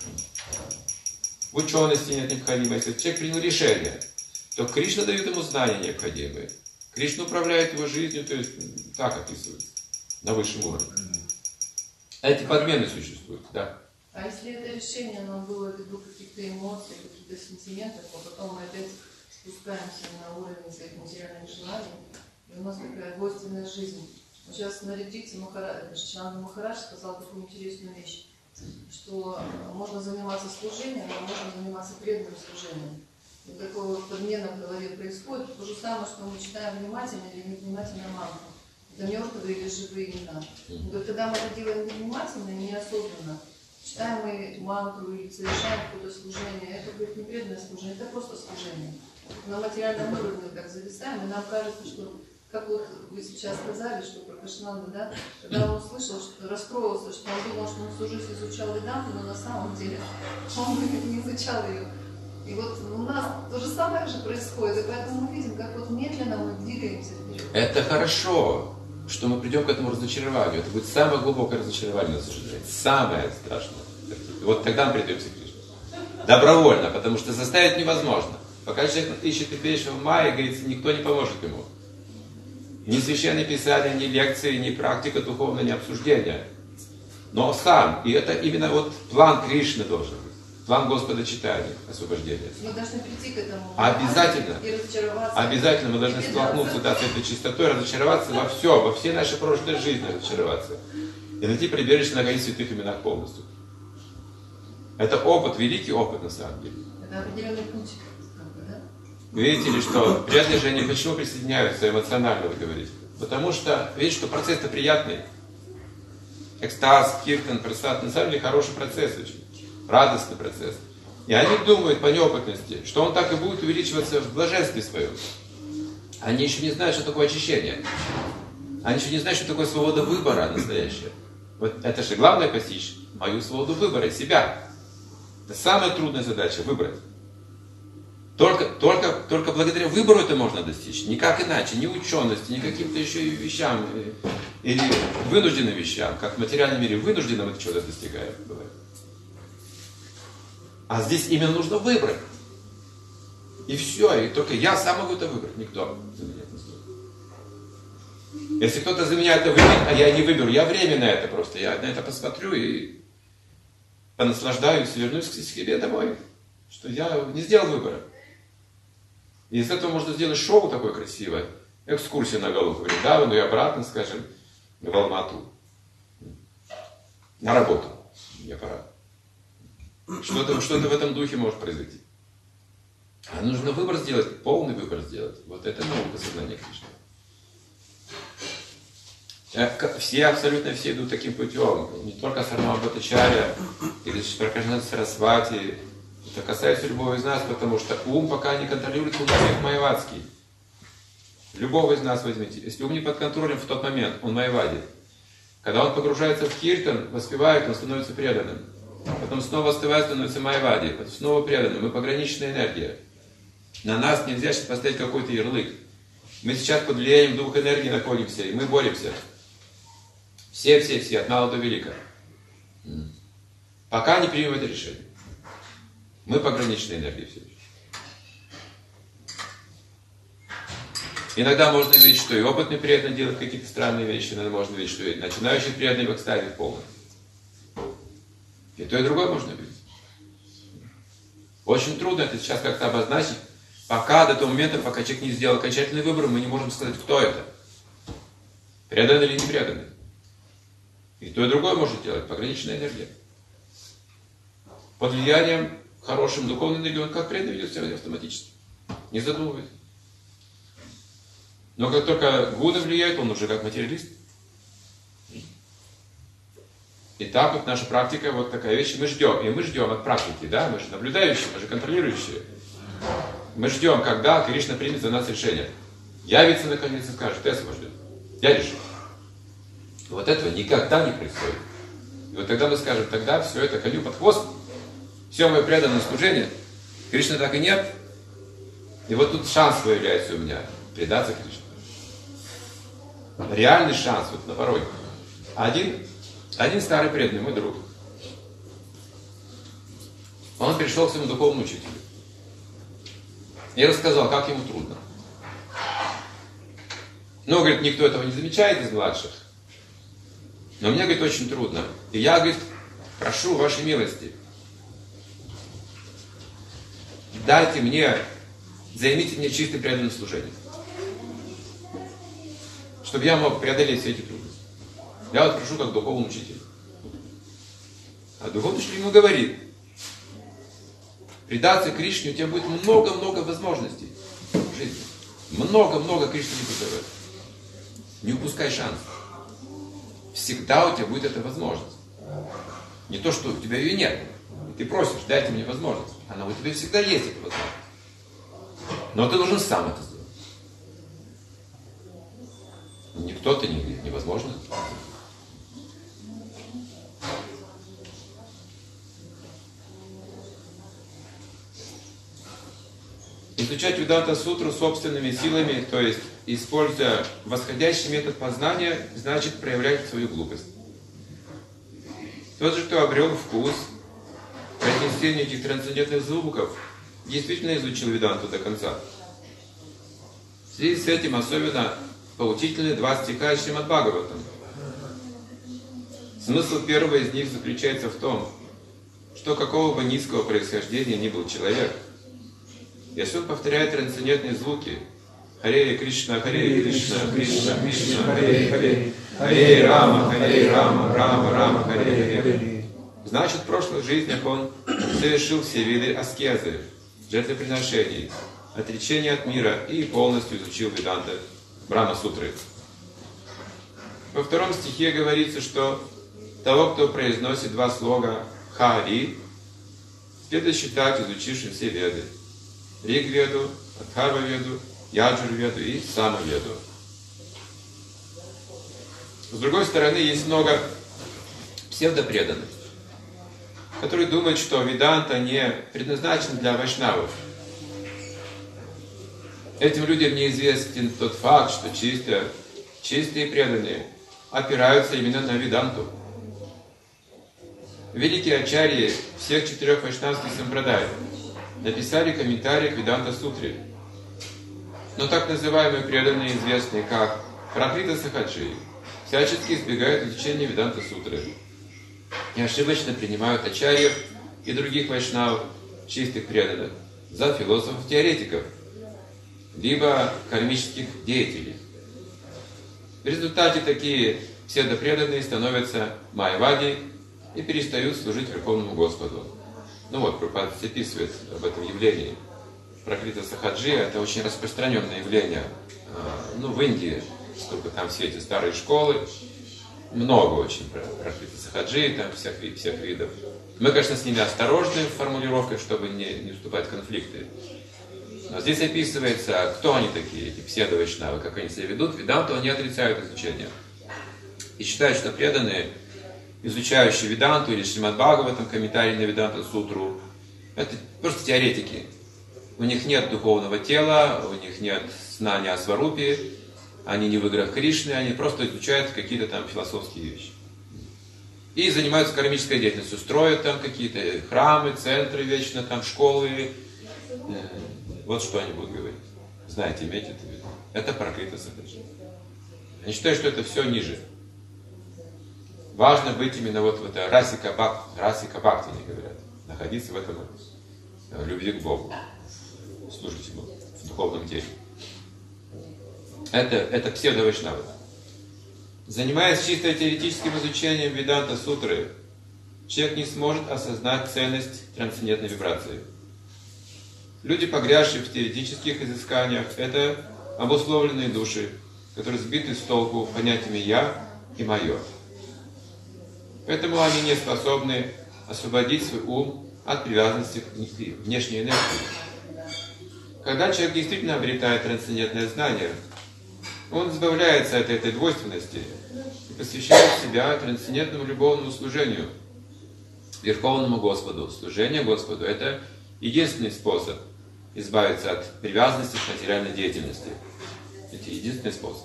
В учености нет необходимости. Если человек принял решение, то Кришна дает ему знания необходимые. Кришна управляет его жизнью, то есть так описывается, на высшем уровне. Эти подмены существуют, да. А если это решение, оно было ввиду каких-то эмоций, каких-то сентиментов, а потом мы опять спускаемся на уровень своих материальных желаний, и у нас такая двойственная жизнь. Вот сейчас на ретрите Шичананда Махарадж сказал такую интересную вещь, что можно заниматься служением, а можно заниматься преданным служением. И такое вот подмена в голове происходит, то же самое, что мы читаем внимательно или невнимательно мантру. Это мертвые или живые имена. Но когда мы это делаем невнимательно и неосознанно, читаем мы мантру или совершаем какое-то служение, это будет не преданное служение, это просто служение. На материальном уровне так зависаем, и нам кажется, что, как вот вы сейчас сказали, что про Кришнанду, да, когда он услышал, что расстроился, что он думал, что он всю жизнь изучал Веданту, но на самом деле он не изучал ее. И вот у нас то же самое же происходит, и поэтому мы видим, как вот медленно мы двигаемся вперед. Это хорошо, что мы придем к этому разочарованию. Это будет самое глубокое разочарование, нас ожидает. Самое страшное. Вот тогда мы придем к Кришне. Добровольно, потому что заставить невозможно. Пока человек ищет вещи в мае, говорится, никто не поможет ему. Ни священное писание, ни лекции, ни практика духовная, ни обсуждение. Но сам. И это именно вот план Кришны должен быть. План Господа читания, освобождения. Мы должны прийти к этому. Обязательно. И разочароваться. Обязательно мы должны столкнуться да, с этой чистотой, разочароваться во все, во всей нашей прошлой жизни разочароваться. И найти прибежище на горе святых именах полностью. Это опыт, великий опыт на самом деле. Это определенный путь. Вы видите ли, что преданные же они почему присоединяются эмоционально, вы говорите? Потому что, видите, что процесс-то приятный. Экстаз, киртан, прасад, на самом деле хороший процесс очень. Радостный процесс. И они думают по неопытности, что он так и будет увеличиваться в блаженстве своем. Они еще не знают, что такое очищение. Они еще не знают, что такое свобода выбора настоящая. Вот это же главное постичь мою свободу выбора, себя. Это самая трудная задача, выбрать. Только, только, только благодаря выбору это можно достичь. Никак иначе, ни учености, ни каким-то еще вещам, или вынужденным вещам, как в материальном мире вынужденно мы чего-то достигаем. Бывает. А здесь именно нужно выбрать. И все, и только я сам могу это выбрать, никто за меня не сделает. Если кто-то за меня это выберет, а я не выберу, я временно это просто, я на это посмотрю и понаслаждаюсь, и вернусь к себе домой, что я не сделал выбора. И из этого можно сделать шоу такое красивое, экскурсия на голову Вриндавану и обратно, скажем, в Алмату. На работу. Мне пора. Что-то, что-то в этом духе может произойти. А нужно выбор сделать, полный выбор сделать. Вот это наука сознания Кришны. Все, абсолютно все идут таким путем. Не только Сарма Бхаттачарья или Пракашананда Сарасвати. Это касается любого из нас, потому что ум пока не контролирует ум всех майявадский. Любого из нас возьмите. Если ум не под контролем в тот момент, он майявади. Когда он погружается в киртан, воспевает, он становится преданным. Потом снова остывает, становится майявади. Потом снова преданным. Мы пограничная энергия. На нас нельзя сейчас поставить какой-то ярлык. Мы сейчас под влиянием двух энергий находимся, и мы боремся. Все-все-все, от мала до велика. Пока не примем это решение. Мы пограничная энергия все еще. Иногда можно видеть, что и опытный преданный делает какие-то странные вещи, иногда можно видеть, что и начинающий преданный в экстазе полный. И то, и другое можно видеть. Очень трудно это сейчас как-то обозначить. Пока до того момента, пока человек не сделал окончательный выбор, мы не можем сказать, кто это. Преданный или не преданный. И то, и другое может делать пограничная энергия. Под влиянием хорошим духовным энергией, он как преданный ведет себя автоматически. Не задумываясь. Но как только гуна влияет, он уже как материалист. И так вот наша практика, вот такая вещь, мы ждем. И мы ждем от практики, да, мы же наблюдающие, мы же контролирующие. Мы ждем, когда Кришна примет за нас решение. Явится наконец и скажет, ты освобожден. Я решил. Вот этого никогда не происходит. И вот тогда мы скажем, тогда все это коню под хвост. Все мое преданное служение. Кришны так и нет. И вот тут шанс появляется у меня. Предаться Кришне. Реальный шанс вот на пороге. Один, один старый преданный, мой друг. Он пришел к своему духовному учителю. И рассказал, как ему трудно. Ну, говорит, никто этого не замечает из младших. Но мне, говорит, очень трудно. И я, говорит, прошу вашей милости. Дайте мне, займите мне чистым преданным служением. Чтобы я мог преодолеть все эти трудности. Я вот прошу как духовный учитель. А духовный учитель ему говорит, предаться Кришне, у тебя будет много-много возможностей в жизни. Много-много Кришны не будет. Не упускай шанс. Всегда у тебя будет эта возможность. Не то, что у тебя ее нет. И ты просишь, дайте мне возможность. Она у тебя всегда есть, эта возможность. Но ты должен сам это сделать. Никто-то не говорит, невозможно. Изучать Веданта Сутру собственными силами, то есть используя восходящий метод познания, значит проявлять свою глупость. Тот же, кто обрел вкус произнесения этих трансцендентных звуков, действительно изучил Веданту до конца. В связи с этим особенно поучительны два стиха из Шримад Бхагаватам. Смысл первого из них заключается в том, что какого бы низкого происхождения ни был человек, если он повторяет трансцендентные звуки Харе Кришна, Харе Кришна, Кришна, Кришна, Харе Харе, Харе Рама, Харе Рама, Рама, Рама, Харе Харе, значит, в прошлых жизнях он совершил все виды аскезы, жертвоприношений, отречения от мира и полностью изучил Веданта Брахма-сутры. Во втором стихе говорится, что того, кто произносит два слога Хари, следует считать изучившим все веды. Риг-веду, Адхарва-веду, Яджур-веду и Сама-веду. С другой стороны, есть много псевдопреданных, которые думают, что Веданта не предназначен для вайшнавов. Этим людям неизвестен тот факт, что чистые, чистые преданные опираются именно на Веданту. Великие ачарьи всех четырех вайшнавских сампрадай написали комментарии к Веданта-сутре. Но так называемые преданные, известные как Пракрита Сахаджи, всячески избегают изучения Веданта-сутры и ошибочно принимают ачарьев и других вайшнавов, чистых преданных, за философов-теоретиков, либо кармических деятелей. В результате такие псевдопреданные становятся майявади и перестают служить Верховному Господу. Ну вот, Прабхупада описывает об этом явлении. Пракрита Сахаджи — это очень распространенное явление. Ну, в Индии, сколько там все эти старые школы, много очень Пракрита Сахаджи, там всех, всех видов. Мы, конечно, с ними осторожны в формулировках, чтобы не, не вступать в конфликты. Но здесь описывается, кто они такие, эти псевдовайшнавы, как они себя ведут. Веданту они отрицают изучение. И считают, что преданные, изучающие Веданту или Шримад Бхагаватам, комментарий на Веданта-сутру, это просто теоретики. У них нет духовного тела, у них нет знания о Сварупе, они не в играх Кришны, они просто изучают какие-то там философские вещи. И занимаются кармической деятельностью, строят там какие-то храмы, центры вечно, там школы. Вот что они будут говорить. Знаете, имейте это в виду. Это Пракрита Сахаджи. Они считают, что это все ниже. Важно быть именно вот в этой расика бхакти, расика бхакти, они говорят. Находиться в этом в любви к Богу. Служить Ему в духовном деле. Это, это псевдовайшнавы. Занимаясь чисто теоретическим изучением Веданта-сутры, человек не сможет осознать ценность трансцендентной вибрации. Люди, погрязшие в теоретических изысканиях, это обусловленные души, которые сбиты с толку понятиями «я» и «моё». Поэтому они не способны освободить свой ум от привязанности к внешней энергии. Когда человек действительно обретает трансцендентное знание, он избавляется от этой двойственности и посвящает себя трансцендентному любовному служению Верховному Господу. Служение Господу – это единственный способ избавиться от привязанности к материальной деятельности. Это единственный способ.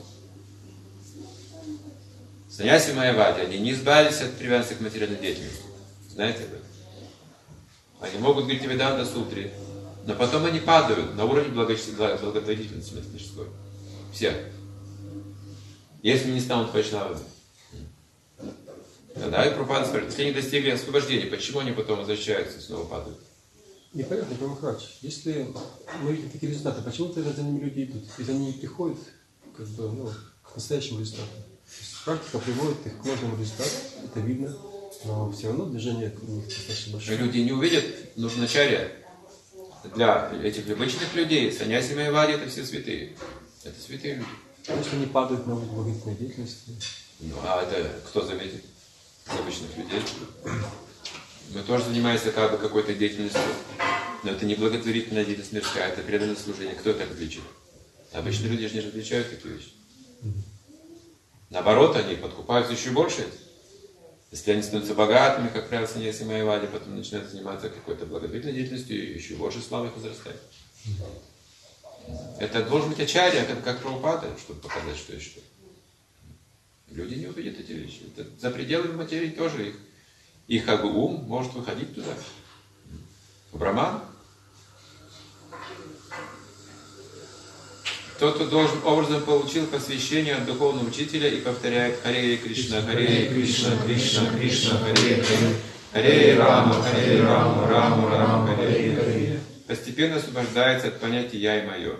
Саньяси майявади, они не избавились от привязанности к материальной деятельности. Знаете об этом? Они могут говорить о Веданта-сутре, но потом они падают на уровень благотворительности мирской. Все. Если не станут вайшнавами. Тогда и Прабхупада спрашивает, если они достигли освобождения, почему они потом возвращаются и снова падают? Непонятно, Прамахарадж. Если мы видим такие результаты, почему тогда за ними люди идут? Ведь они не приходят как бы, ну, к настоящему результату. Практика приводит их к нужному результату, это видно, но все равно движение у них достаточно большое. Люди не увидят нужначария. Для этих обычных людей саньяси майявади — это все святые. Это святые люди. Если они падают на уровень благотворительной деятельности. Ну, а это кто заметит из обычных людей? Мы тоже занимаемся как бы какой-то деятельностью, но это не благотворительная деятельность мирская, это преданное служение. Кто это различит? Обычные люди же не различают такие вещи. Наоборот, они подкупаются еще больше. Если они становятся богатыми, как правило, саньяси майявади, потом начинают заниматься какой-то благотворительной деятельностью, и еще больше слава их возрастает. Это должен быть ачарья, как, как Прабхупада, чтобы показать, что есть что. Люди не увидят эти вещи. Это за пределами материи тоже их. Их как бы ум может выходить туда. В Браман. Тот, кто должным образом получил посвящение от духовного учителя и повторяет Харе Кришна, Харе Кришна, Кришна, Кришна, Харе Харе, Харе Рама, Харе Рама, Рама Рама, Харе Харе. Постепенно освобождается от понятия «я» и «моё».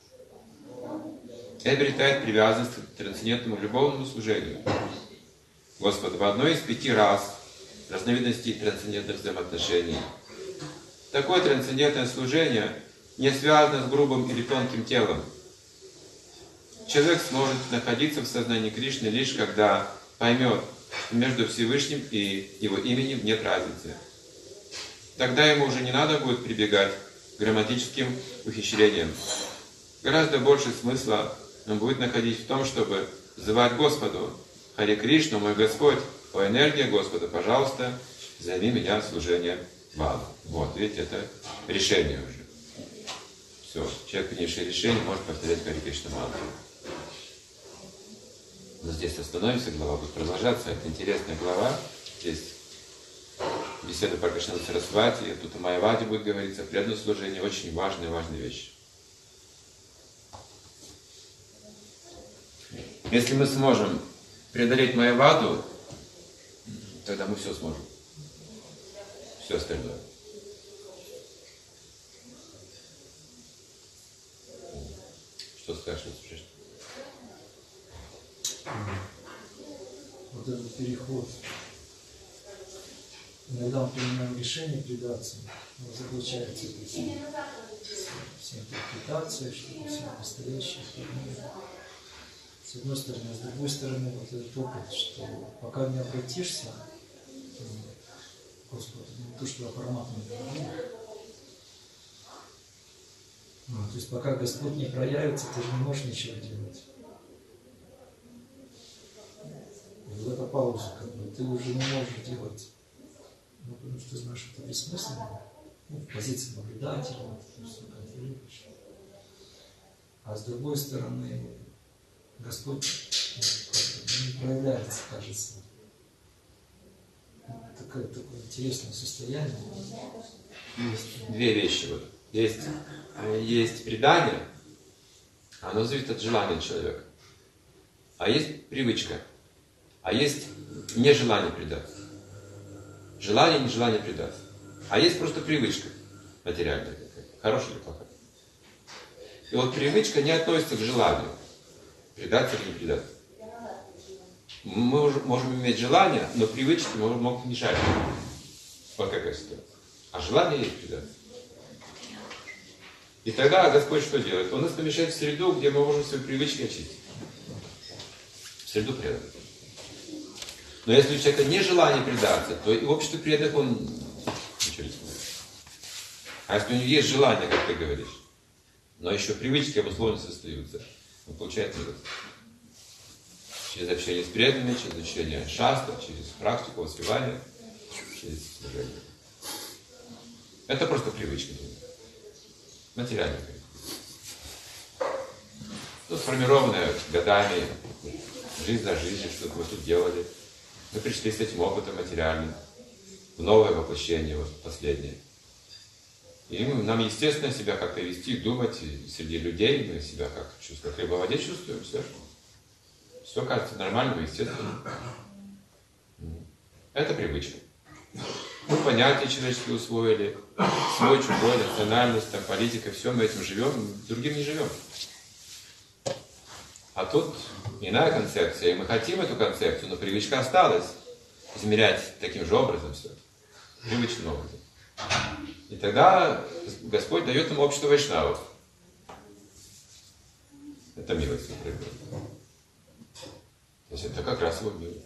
И обретает привязанность к трансцендентному любовному служению Господу в одной из пяти раз разновидностей трансцендентных взаимоотношений. Такое трансцендентное служение не связано с грубым или тонким телом. Человек сможет находиться в сознании Кришны лишь когда поймет, что между Всевышним и Его именем нет разницы. Тогда ему уже не надо будет прибегать к грамматическим ухищрениям. Гораздо больше смысла он будет находить в том, чтобы взывать Господу: «Харе Кришна, мой Господь, о энергия Господа, пожалуйста, займи меня в служение вам». Вот, видите, это решение уже. Все, человек, принявший решение, может повторять Харе Кришна мантру. Но здесь остановимся, глава будет продолжаться. Это интересная глава. Здесь беседа про Кришну Сарасвати. Тут о Майяваде будет говориться, преданное служение. Очень важная, важная вещь. Если мы сможем преодолеть Майяваду, тогда мы все сможем. Все остальное. Что скажешь, слушаешь? Вот этот переход. Иногда мы принимаем решение предаться, но заключается это все, все интерпретации, что это все настоящее. С одной стороны, а с другой стороны, вот этот опыт, что пока не обратишься к Господу, не то, что апарамату не говорил, ну, то есть пока Господь не проявится, ты же не можешь ничего делать. И вот эта пауза, как бы, ты уже не можешь делать, ну, потому что ты знаешь, что это бессмысленно, ну, в позиции наблюдателя, ты все контролируешь. А с другой стороны, Господь ну, не проявляется, кажется. Такое, такое интересное состояние. Есть две вещи. Вот. Есть, есть предание, оно зависит от желания человека. А есть привычка. А есть нежелание предаться. Желание, нежелание предаться. А есть просто привычка материальная какая-то, хорошая или плохая. И вот привычка не относится к желанию. Предаться или не предаться. Мы можем иметь желание, но привычки могут мешать. Вот какая ситуация. А желание есть предаться. И тогда Господь что делает? Он нас помещает в среду, где мы можем свои привычки очистить. В среду преданных. Но если у человека не желание предаться, то и в обществе преданных он ничего не сможет. А если у него есть желание, как ты говоришь, но еще привычки обусловленности остаются, он получает милость. Через общение с преданными, через учение шастр, через практику воспевания, через служение. Это просто привычка. Материальная привычка. Ну, сформированная годами, жизнь за жизнью, что-то мы тут делали. Мы пришли с этим опытом материальным в новое воплощение, вот последнее. И нам, естественно, себя как-то вести, думать, и среди людей мы себя как чувствуем, как рыба в воде чувствуем, все. Все кажется нормальным, естественно. Это привычка. Мы понятия человеческие усвоили, свой, чужой, национальность, там, политика, все, мы этим живем, другим не живем. А тут иная концепция, и мы хотим эту концепцию, но привычка осталась измерять таким же образом все, привычным образом. И тогда Господь дает нам общество вайшнавов. Это милость. То есть это как раз его милость.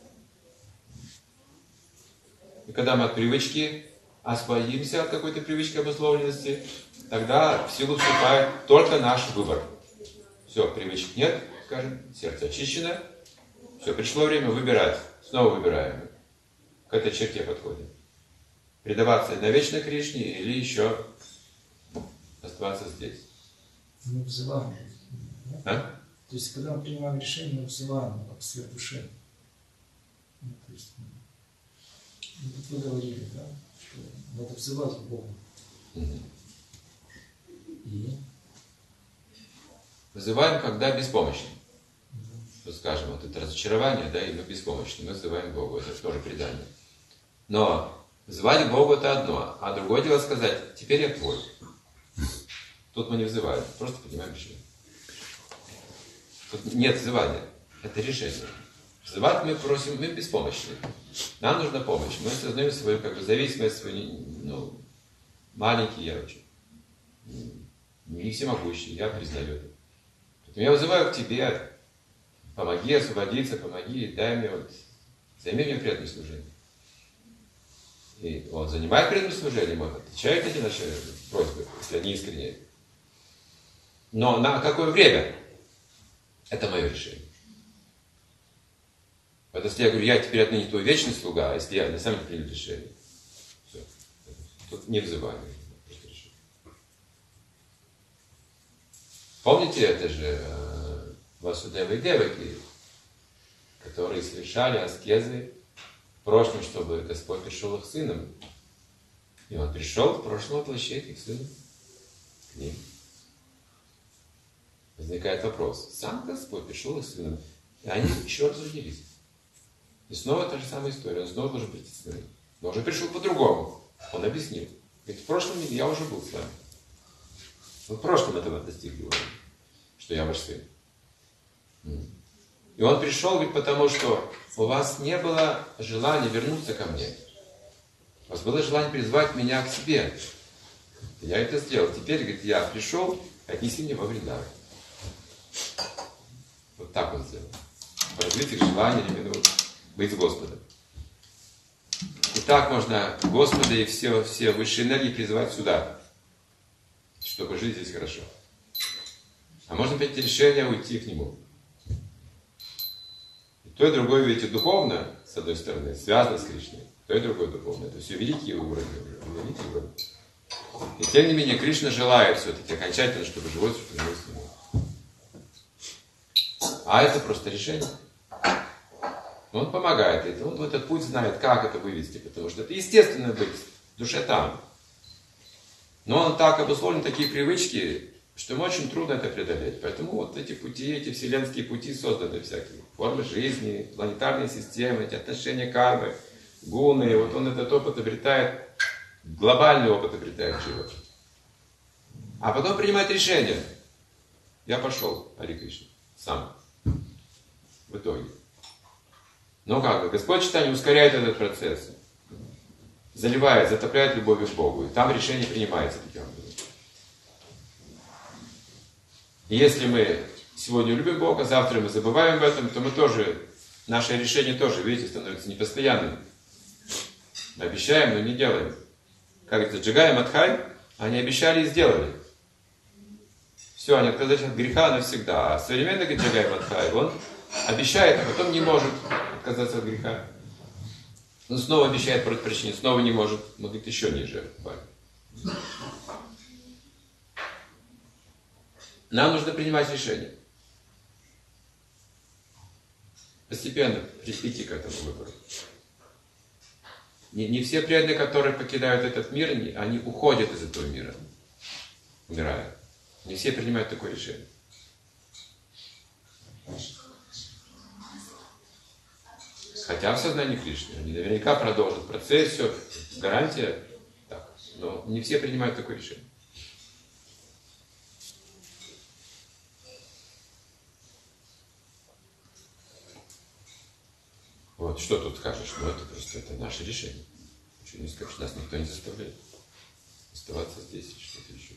И когда мы от привычки освободимся от какой-то привычки обусловленности, тогда в силу вступает только наш выбор. Все, привычек нет, скажем, сердце очищено. Все, пришло время выбирать. Снова выбираем. К этой черте подходим. Предаваться на вечной Кришне или еще оставаться здесь. Мы взываем. А? То есть, когда мы принимаем решение, мы взываем к своей душе. Ну, то есть, ну, вот вы говорили, да, что надо взывать к Богу. Угу. И? Вызываем, когда беспомощны. Да. Вот скажем, вот это разочарование, да, и мы беспомощны, мы вызываем Богу, это тоже предание. Но Звать к Богу это одно, а другое дело сказать, теперь я твой. Тут мы не взываем, просто принимаем решение. Тут нет взывания, это решение. Взывать мы просим, мы беспомощны. Нам нужна помощь. Мы осознаем свою как бы, зависимость, свою, ну, маленький я очень. Не всемогущий, я признаю это. Поэтому я вызываю к тебе, помоги освободиться, помоги, дай мне вот, займи мне преданное служение. И он занимает преданным служением, он отвечает на эти наши просьбы, если они искренние. Но на какое время? Это мое решение. Вот если я говорю, я теперь отныне твой вечный слуга, а если я на самом деле принял решение, все. Тут не взываю. Помните, это же э, Васудева и Деваки, которые совершали аскезы в прошлом, чтобы Господь пришел их сыном. И Он пришел в прошлом воплощение их сына к ним. Возникает вопрос. Сам Господь пришел их сыном, и они еще раз родились. И снова та же самая история. Он снова должен прийти с ними. Но уже пришел по-другому. Он объяснил. Ведь в прошлом мире я уже был с вами. Вы в прошлом этого достигли, что я ваш сын. И он пришел ведь потому, что у вас не было желания вернуться ко мне. У вас было желание призвать меня к себе. Я это сделал. Теперь, говорит, я пришел, отнеси мне во вреда. Вот так он сделал. Развить их желание именно вот быть с Господом. И так можно Господа и все, все высшие энергии призывать сюда, чтобы жить здесь хорошо. А можно принять решение уйти к Нему. И то и другое, видите, духовно, с одной стороны, связано с Кришной. То и другое духовно. Это все великие уровни. Великие уровни. И тем не менее, Кришна желает все-таки окончательно, чтобы живой существовал с Ним. А это просто решение. Он помогает. Это. Он в этот путь знает, как это вывести, потому что это естественно быть в душе там. Но он так обусловлен, такие привычки, что ему очень трудно это преодолеть. Поэтому вот эти пути, эти вселенские пути созданы всякие. Формы жизни, планетарные системы, эти отношения кармы, гуны. Вот он этот опыт обретает, глобальный опыт обретает живот. А потом принимает решение. Я пошел, Харе Кришна, сам. В итоге. Но как? Господь читание ускоряет этот процесс. Заливает, затопляет любовью к Богу. И там решение принимается таким образом. И если мы сегодня любим Бога, завтра мы забываем об этом, то мы тоже, наше решение тоже, видите, становится непостоянным. Мы обещаем, но не делаем. Как говорится, Джагай Мадхай, они обещали и сделали. Все, они отказались от греха навсегда. А современный Джагай Мадхай, он обещает, а потом не может отказаться от греха. Он снова обещает против причины, снова не может. Мы, говорит, еще ниже. Нам нужно принимать решение. Постепенно прийти к этому выбору. Не, не все преданные, которые покидают этот мир, они уходят из этого мира, умирая. Не все принимают такое решение. Хотя в сознании Кришны. Они наверняка продолжат процесс, все, гарантия. Так. Но не все принимают такое решение. Вот, что тут скажешь? Ну, это просто это наше решение. Ничего не скажешь, нас никто не заставляет оставаться здесь или что-то еще.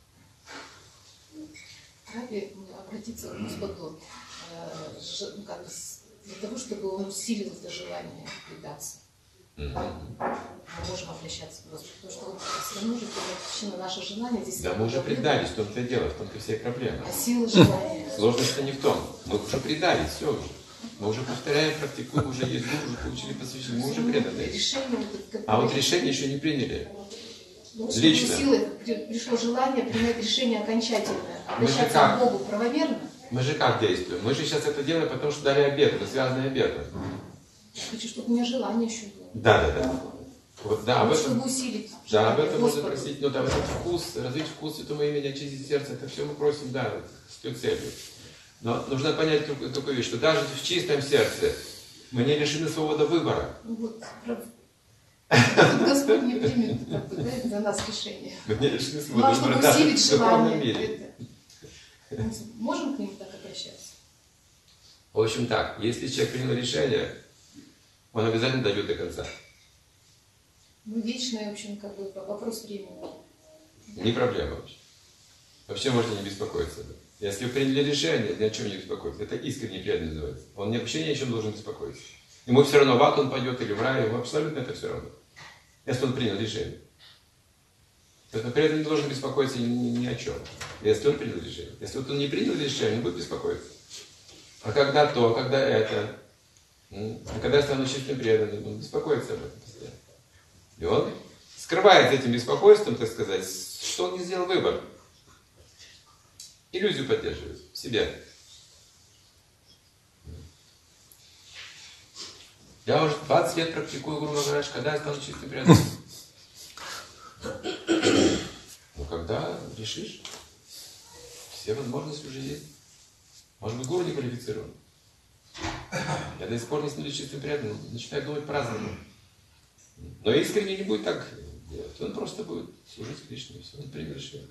Праве обратиться к Господу, э, ну, как бы, для того, чтобы он усилил это желание предаться. Mm-hmm. Мы можем обращаться к Господу, потому что вот, все равно же причина наше желание здесь. Да, мы уже предались, в том-то и дело, в том-то вся и проблема. А сила желания? Сложность-то не в том. Мы уже предались, все уже. Мы уже повторяем, практикуем, уже есть Бог, уже получили посвящение, мы уже преданы. А вот решение еще не приняли. Ну, лично. Силой пришло желание принять решение окончательное, обращаться к Богу правомерно. Мы же как действуем? Мы же сейчас это делаем, потому что дали обет, это связанный обет. Я хочу, чтобы у меня желание еще было. Да, да, да. Вот, да, об этом, чтобы усилить. Да, об этом можно просить. Но там этот вкус, развить вкус Святого имени, очистить сердце, это все мы просим, да, с той целью. Но нужно понять такую вещь, что даже в чистом сердце мы не лишены свободы выбора. Вот, Тут Господь не примет как бы, да, за нас решение. Важно усилить желание. Мы можем к ним так обращаться? В общем так, если человек принял решение, он обязательно дойдет до конца. Ну, вечное, в общем, как бы вопрос времени. Не проблема вообще. Вообще можете не беспокоиться об этом. Если вы приняли решение, ни о чем не беспокоиться. Это искренний преданный называется. Он вообще ни о чем должен беспокоиться. Ему все равно, в ад он пойдет или в рай, ему абсолютно это все равно. Если он принял решение. Поэтому преданный не должен беспокоиться ни, ни, ни о чем. Если он принял решение. Если вот он не принял решение, он будет беспокоиться. А когда то, когда это, а когда я стану чистым преданным, он беспокоится об этом постоянно. И он скрывает этим беспокойством, так сказать, что он не сделал выбор. Иллюзию поддерживает в себе. Я уже двадцать лет практикую Гуру Махарадж, когда я стану чистым преданным? Ну, когда решишь, все возможности уже есть. Может быть, гуру не квалифицирован. Я до сих пор не становлюсь чистым преданным, начинаю думать по-разному. Но искренне не будет так делать. Он просто будет служить Кришне, и все, он принял решение.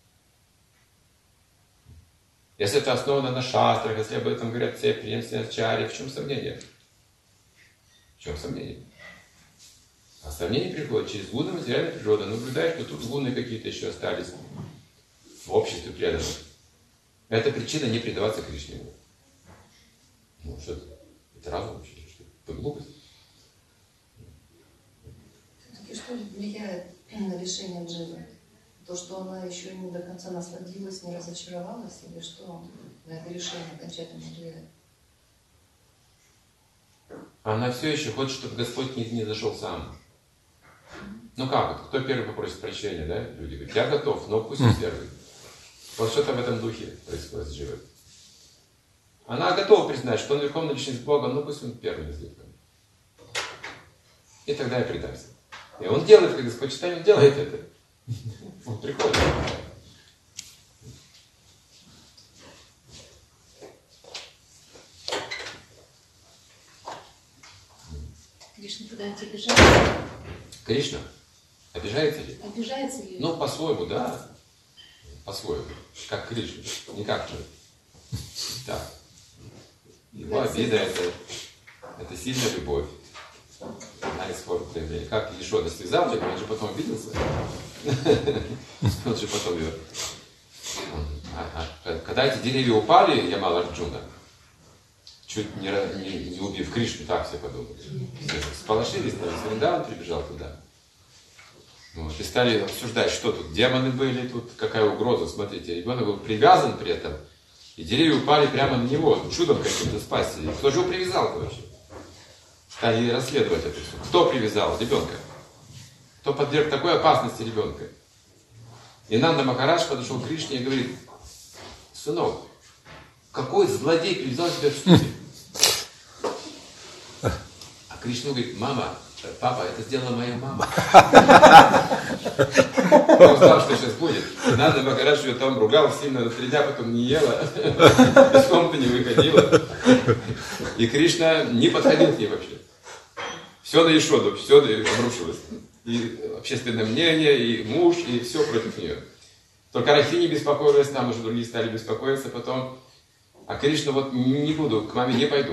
Если это основано на шастрах, если об этом говорят все преемственные ачарьи, в чем сомнение? В чем сомнение? А сомнение приходит через гуны материальной природы. Наблюдаешь, что тут гуны какие-то еще остались в обществе преданных. Это причина не предаваться Кришне. Ну, что это? Это разум вообще? Что это глупость? Все-таки что влияет на решение дживы? То, что она еще не до конца насладилась, не разочаровалась, или что на это решение окончательно влияет? Она все еще хочет, чтобы Господь не, не зашел сам. Ну как вот, кто первый попросит прощения, да? Люди говорят, я готов, но пусть он первый. Вот что-то в этом духе происходит с Дживой. Она готова признать, что он верховный личность Бога, но пусть он первый не сделает. И тогда я предамся. И он делает, как Господь читает, он делает это. Он приходит. Кришна когда-нибудь обижается? Кришна? Обижается ли? Обижается ли? Ну, по-своему, да. По-своему. Как Кришна. Не как же. Да. Его обида это, это сильная любовь. Она исходит проявления. Как Ешода связал, он же потом обиделся. Он же потом ее... А, а, когда эти деревья упали, Ямала Арджуна, чуть не, не, не убив Кришну, так все подумали. Все сполошились, Вриндаван прибежал туда. Вот, и стали обсуждать, что тут демоны были, тут какая угроза. Смотрите, ребенок был привязан при этом, и деревья упали прямо на него, чудом каким-то спасти. И кто же его привязал-то вообще? Стали расследовать это все. Кто привязал ребенка? Кто подверг такой опасности ребенка? И Нанда Махарадж подошел к Кришне и говорит: сынок, какой злодей привязал тебя в ступе? А Кришна говорит: мама, папа, это сделала моя мама. Он знал, что сейчас будет. Нанда Махарадж ее там ругал сильно, на три дня потом не ела, из комнаты не выходила. И Кришна не подходил к ней вообще. Все на Ешоду, все обрушилось. И общественное мнение, и муж, и все против нее. Только Рахини беспокоилась, там уже другие стали беспокоиться потом. А Кришна: вот не буду, к маме не пойду.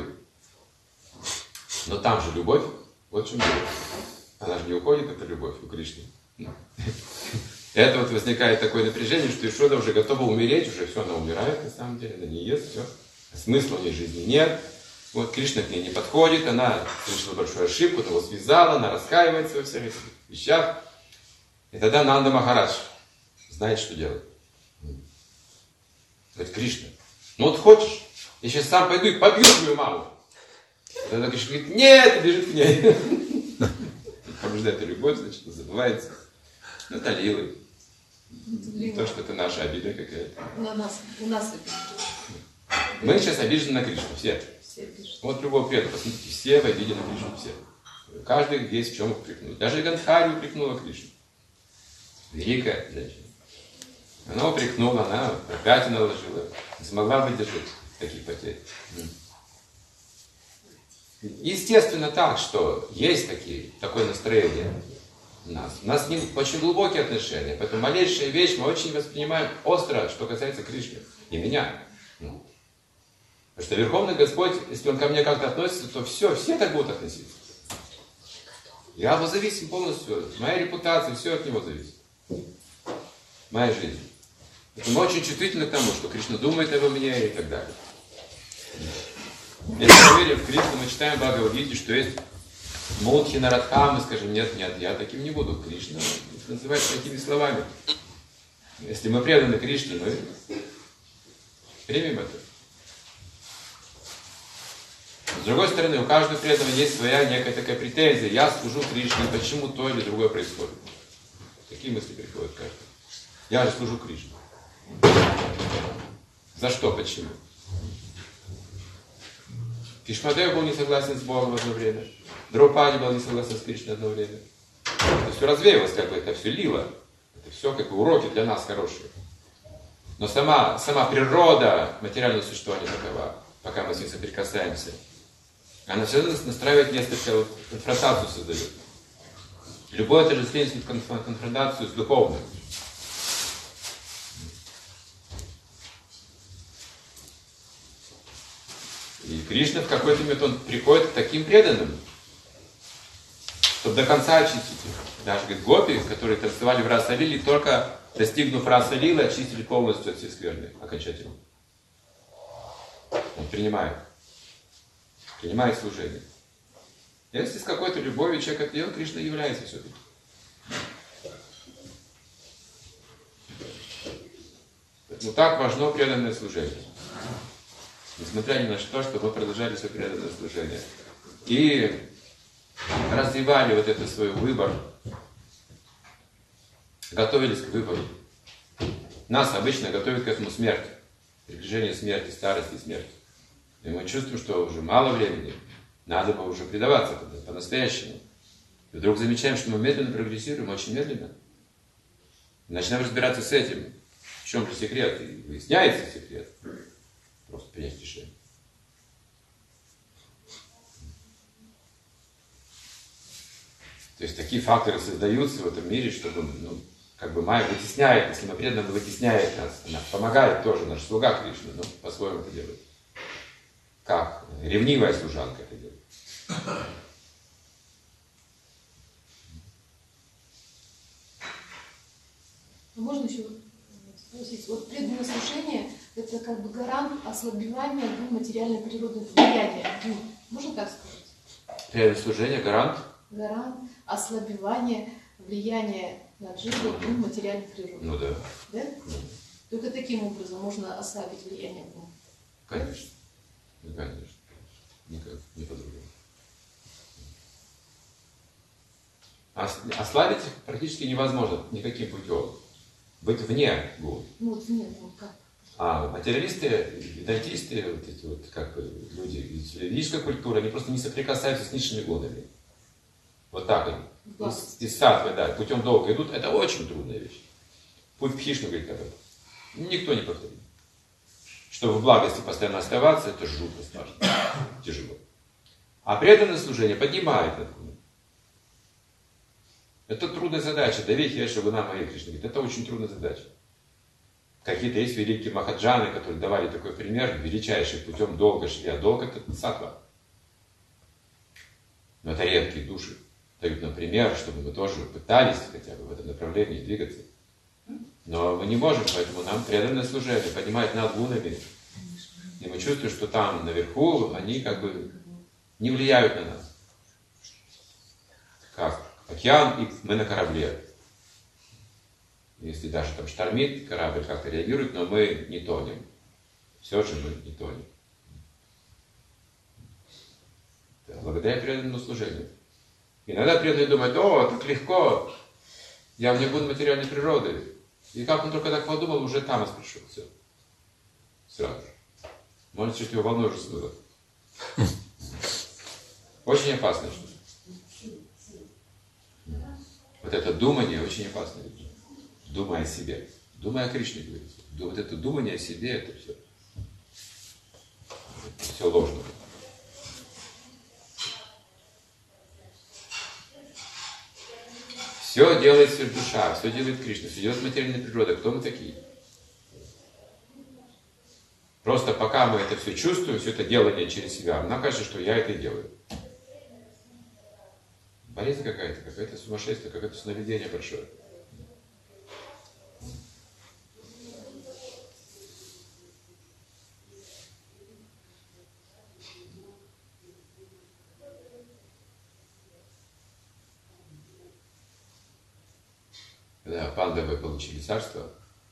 Но там же любовь, вот в чем дело. Она же не уходит, эта любовь у Кришны. Это вот возникает такое напряжение, что Ешода уже готова умереть, уже все, она умирает на самом деле, она не ест, все. Смысла у нее жизни нет. Вот Кришна к ней не подходит, она совершила большую ошибку, она его связала, она раскаивается во всех этих вещах. И тогда Нанда Махарадж знает, что делать. Говорит: Кришна, ну вот хочешь, я сейчас сам пойду и побью твою маму. И тогда Кришна говорит: нет, и бежит к ней. Побеждает эту любовь, значит, забывается. Ну, это лилы. Не то, что это наша обида какая-то. На нас, у нас это. Мы сейчас обижены на Кришну, все. Все пишут. Вот любого преда, посмотрите, все в обиде на Кришну, все. Каждый есть в чем упрекнуть. Даже Гандхари упрекнула Кришну. Великая женщина. Она упрекнула, она проклятие наложила. Не смогла выдержать таких потерь. естественно так, что есть такие, такое настроение у нас. У нас с ним очень глубокие отношения, поэтому малейшая вещь мы очень воспринимаем остро, что касается Кришны и меня. Ну. Потому что Верховный Господь, если Он ко мне как-то относится, то все, все так будут относиться. Я его зависим полностью, моя репутация, все от Него зависит. Моя жизнь. Мы очень чувствительны к тому, что Кришна думает обо мне и так далее. Если мы верим в Кришну, мы читаем в Бхагавад-гите, что есть Мудхи Нарадха, мы скажем, нет, нет, я таким не буду. Кришна называет такими словами. Если мы преданы Кришне, мы примем это. С другой стороны, у каждого преданного есть своя некая такая претензия. Я служу Кришне, почему то или другое происходит. Такие мысли приходят каждый. Я же служу Кришне. За что? Почему? Бхишмадев был не согласен с Богом в одно время. Драупади был не согласен с Кришной в одно время. Это все развеялось, как бы это все лило. Это все как бы уроки для нас хорошие. Но сама, сама природа материального существования такова, пока мы с ним соприкасаемся. Она все равно настраивает несколько вот, конфронтацию создает. Любое отождествление конфронтацию с духовным. И Кришна в какой-то момент он приходит к таким преданным, чтобы до конца очистить их. Даже говорит, гопи, которые танцевали в Раса-лиле, только достигнув Раса-лилы, очистили полностью от всей скверны окончательно. Он принимает. Принимает служение. Если с какой-то любовью человек это делает, Кришна является все-таки. Поэтому так важно преданное служение. Несмотря ни на что, чтобы мы продолжали свое преданное служение. И развивали вот это свой выбор. Готовились к выбору. Нас обычно готовят к этому смерть. Приближение смерти, старости и смерти. И мы чувствуем, что уже мало времени. Надо бы уже предаваться по-настоящему. И вдруг замечаем, что мы медленно прогрессируем, очень медленно. И начинаем разбираться с этим. В чем же секрет? И выясняется секрет. Просто принять решение. То есть такие факторы создаются в этом мире, чтобы, ну, как бы Майя вытесняет, если мы преданно, вытесняет нас. Она помогает тоже, наш слуга Кришны, но по-своему это делает. Как? Ревнивая служанка это делает. Можно еще спросить? Вот преданное служение – это как бы гарант ослабевания материальной природы влияния. Можно так сказать? Преданное служение – гарант? Гарант ослабевания влияния на жизнь материальной природы. Ну да. Да? Ну. Только таким образом можно ослабить влияние. Конечно. Ну, конечно. Никак, не по-другому. Ослабить практически невозможно никаким путем. Быть вне гун. Ну вот нет, ну как? А материалисты, дантисты, вот эти вот как люди из ведической культуры, они просто не соприкасаются с низшими гунами. Вот так они. Из, из сатвы, да, путем долго идут. Это очень трудная вещь. Путь Бхишну говорит об этом. Никто не повторит. Чтобы в благости постоянно оставаться, это жутко страшно. Тяжело. А преданное служение поднимает этот гун. Это трудная задача. Давить Еша Гуна Майя Кришна говорит, это очень трудная задача. Какие-то есть великие махаджаны, которые давали такой пример, величайший путем долго шли, а долг это сатва. Но это редкие души. Дают нам пример, чтобы мы тоже пытались хотя бы в этом направлении двигаться. Но мы не можем, поэтому нам преданное служение поднимает над гунами. И мы чувствуем, что там наверху они как бы не влияют на нас. Как океан, и мы на корабле. Если даже там штормит, корабль как-то реагирует, но мы не тонем. Все же мы не тонем. Да, благодаря преданному служению. Иногда преданный думает, о, так легко, я вне гун материальной природы. И как он только так подумал, уже Тамас пришел. Все. Сразу же. Может, чуть его волной уже смыло. Очень опасная штука. Вот это думание очень опасное. Думай о себе. Думай о Кришне, говорится. Вот это думание о себе, это все. Это все ложно. Все делает сверхдуша, все делает Кришна, все делает материальная природа. Кто мы такие? Просто пока мы это все чувствуем, все это делание через себя, нам кажется, что я это и делаю. Болезнь какая-то, какое-то сумасшествие, какое-то сновидение большое. Когда пандавы получили царство,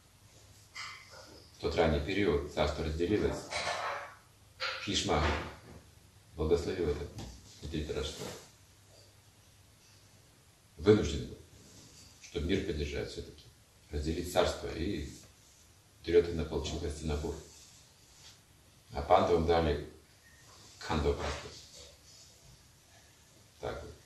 в тот ранний период царство разделилось, Бхишма благословил это Dhritarashtra. Вынужден был, чтобы мир поддержать все-таки, разделить царство, и Дурьодхана получил Хастинапур. А пандавам дали Кхандава просто. Так вот.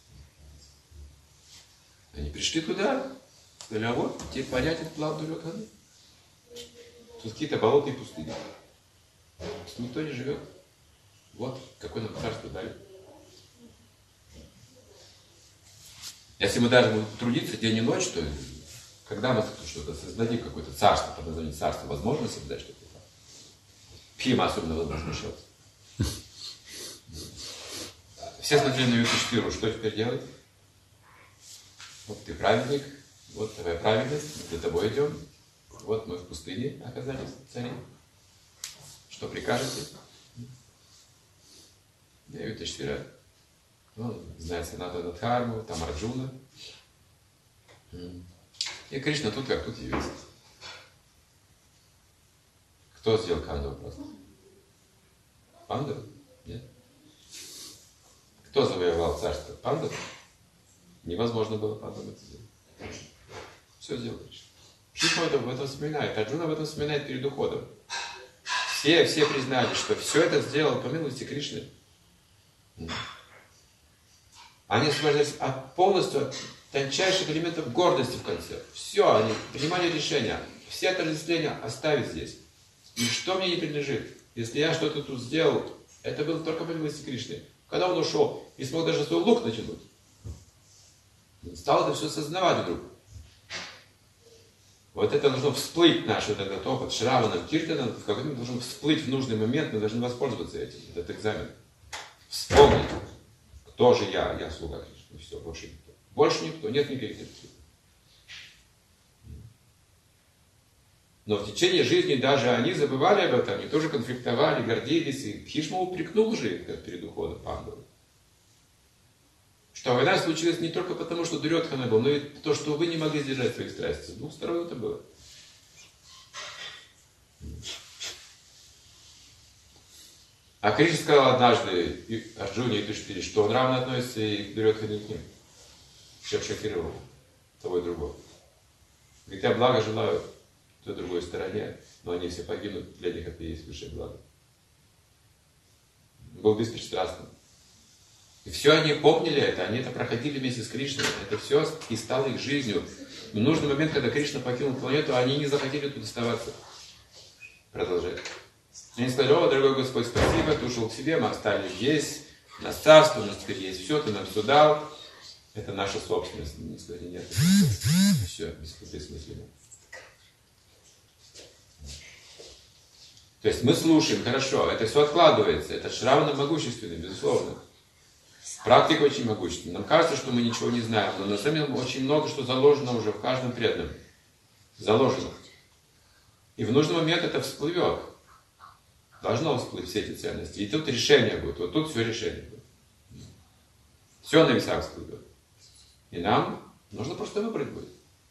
Они пришли туда, сказали, а вот, тебе понятен план Дурьодханы. Тут какие-то болотные пустыни. Тут никто не живет. Вот, какое нам царство дали. Если мы даже будем трудиться день и ночь, то когда мы что-то создадим, какое-то царство, под названием царство, возможно создать что-то? Пхима особенно возмущался. Все смотрели на Юдхиштхиру, что теперь делать? Вот ты праведник, вот твоя праведность, за тобой идем. Вот мы в пустыне оказались, цари. Что прикажете? Я Юдхиштхира. Ну, знает Санатана Дхарму, там Арджуна. И Кришна тут как тут явился. Кто сделал Кхандаву просто? Пандавы? Нет? Кто завоевал царство? Пандавы? Невозможно было Пандавам это сделать. Все сделал Кришна. Шишма в этом вспоминает, Арджуна в этом вспоминает перед уходом. Все, все признали, что все это сделал по милости Кришны. Они освобождались от, полностью от тончайших элементов гордости в конце. Все, они принимали решение, все отождествления оставить здесь. Ничто мне не принадлежит. Если я что-то тут сделал, это было только по милости Кришны. Когда он ушел и смог даже свой лук натянуть, стал это все осознавать вдруг. Вот это должно всплыть, наш вот этот опыт Шраваном, Киртаном, в какой-то момент должен всплыть в нужный момент, мы должны воспользоваться этим, этот экзамен. Вспомнить. Кто же я? Я слуга Кришны. Все, больше никто. Больше никто, нет никаких причин. Но в течение жизни даже они забывали об этом, они тоже конфликтовали, гордились, и Бхишма упрекнул же их перед уходом Пандавы. Что война случилась не только потому, что Дурьодхана был, но и то, что вы не могли сдержать своих страстей. С двух сторон это было. А Кришна сказал однажды Арджуне и Юдхиштхире, что он равно относится и к Дурьодхане, и к ним. Чем шокировал того и другого. Говорит, я благо желаю той другой стороне, но они все погибнут, для них это и есть высшее благо. Был беспристрастным. И все они помнили это, они это проходили вместе с Кришной, это все и стало их жизнью. В нужный момент, когда Кришна покинул планету, они не захотели тут оставаться. Продолжать. Они сказали, о, дорогой Господь, спасибо, ты ушел к себе, мы остались здесь, у нас царство, у нас теперь есть все, ты нам все дал. Это наша собственность, не сказали, нет. Все, бессмысленно. То есть мы слушаем, хорошо, это все откладывается, это Шравана могущественный, безусловно. Практика очень могущественная. Нам кажется, что мы ничего не знаем, но на самом деле очень много что заложено уже в каждом преданном. Заложено. И в нужный момент это всплывет. Должно всплыть все эти ценности. И тут решение будет. Вот тут все решение будет. Все на весах всплывет. И нам нужно просто выбрать будет.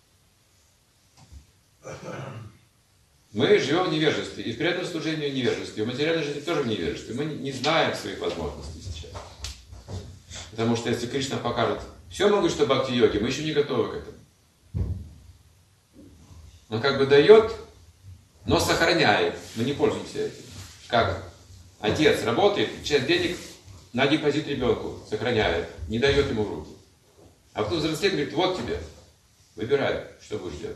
Мы живем в невежестве. И в преданном служении в невежестве. И в материальной жизни тоже в невежестве. Мы не знаем своих возможностей сейчас. Потому что если Кришна покажет все могущество бхакти-йоги, мы еще не готовы к этому. Он как бы дает, но сохраняет. Мы не пользуемся этим. Как отец работает, часть денег на депозит ребенку сохраняет, не дает ему в руки. А потом взрослеет, говорит, вот тебе, выбирай, что будешь делать.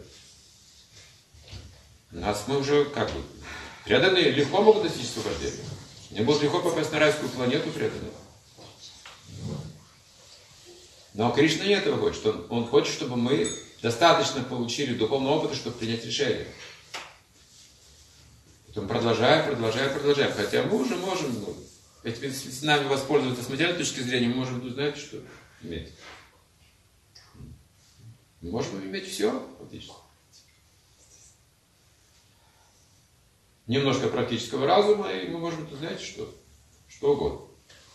У нас мы уже как бы преданные легко могут достичь освобождения. Они будут легко попасть на райскую планету преданные. Но Кришна не этого хочет. Он, он хочет, чтобы мы достаточно получили духовного опыта, чтобы принять решение. Потом продолжаем, продолжаем, продолжаем. Хотя мы уже можем, ну, если с нами воспользоваться с материальной точки зрения, мы можем, ну, знаете, что иметь. Мы можем иметь все, фактически. Немножко практического разума, и мы можем, знаете, что? Что угодно.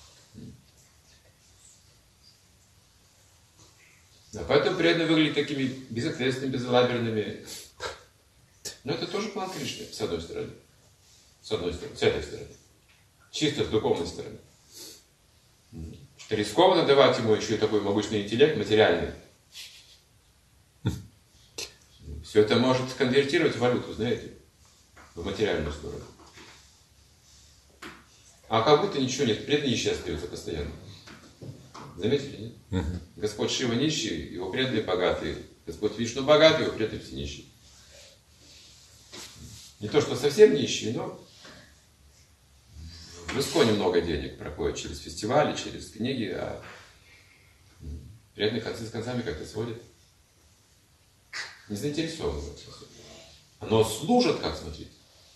А поэтому преданные выглядят такими безответственными, безалаберными. Но это тоже план Кришны, с одной стороны. С одной стороны, с этой стороны. Чисто с духовной стороны. Что рискованно давать ему еще и такой могучный интеллект материальный. Все это может конвертировать в валюту, знаете, в материальную сторону. А как будто ничего нет, преданные нищие остаются постоянно. Заметили, нет? Uh-huh. Господь Шива нищий, его преданные богатые. Господь Вишну богатый, его преданные все нищие. Не то, что совсем нищие, но в Исконе много денег проходит через фестивали, через книги, а преданные концы с концами как-то сводят. Не заинтересованы. Но служат, как смотрите.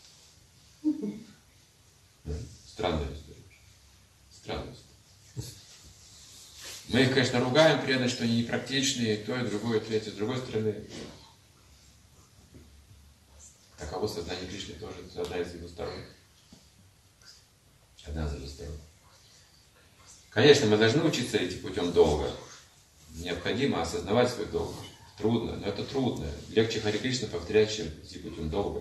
Странная история. Странная история. Мы их, конечно, ругаем, преданно, что они непрактичные, то и другое, и третье. С другой стороны, таково сознание Кришны тоже одна из его сторон. Одна из его сторон. Конечно, мы должны учиться идти путем долга. Необходимо осознавать свой долг. Трудно, но это трудно. Легче Харе Кришна повторять, чем идти путем долга.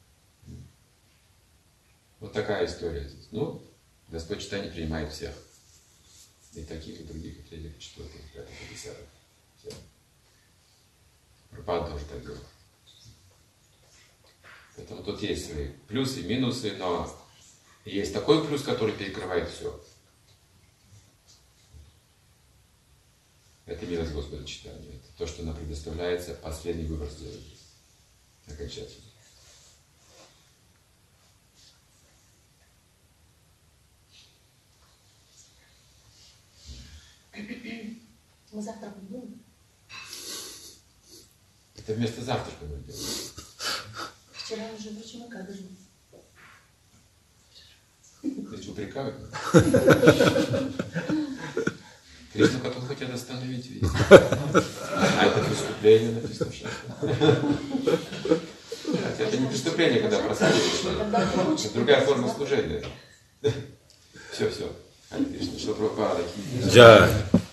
Вот такая история здесь. Ну, Господь Чайтанья принимает всех. И таких, и других, и третьих, и четвертых, и пятых, и десятых. Все. Прабхупада тоже так делал. Поэтому тут есть свои плюсы и минусы, но есть такой плюс, который перекрывает все. Это милость Господа Чайтаньи. Это то, что нам предоставляется, последний выбор сделать. Окончательно. Мы завтра будем? Это вместо завтрака мы делаем. Вчера уже врачи мы как же. Здесь упрекают. Кришна потом хотят остановить, видите. А это преступление написано. Хотя это не преступление, когда просадишь. Это другая форма служения. Все, все. Кришна, что Прабхупада. Да.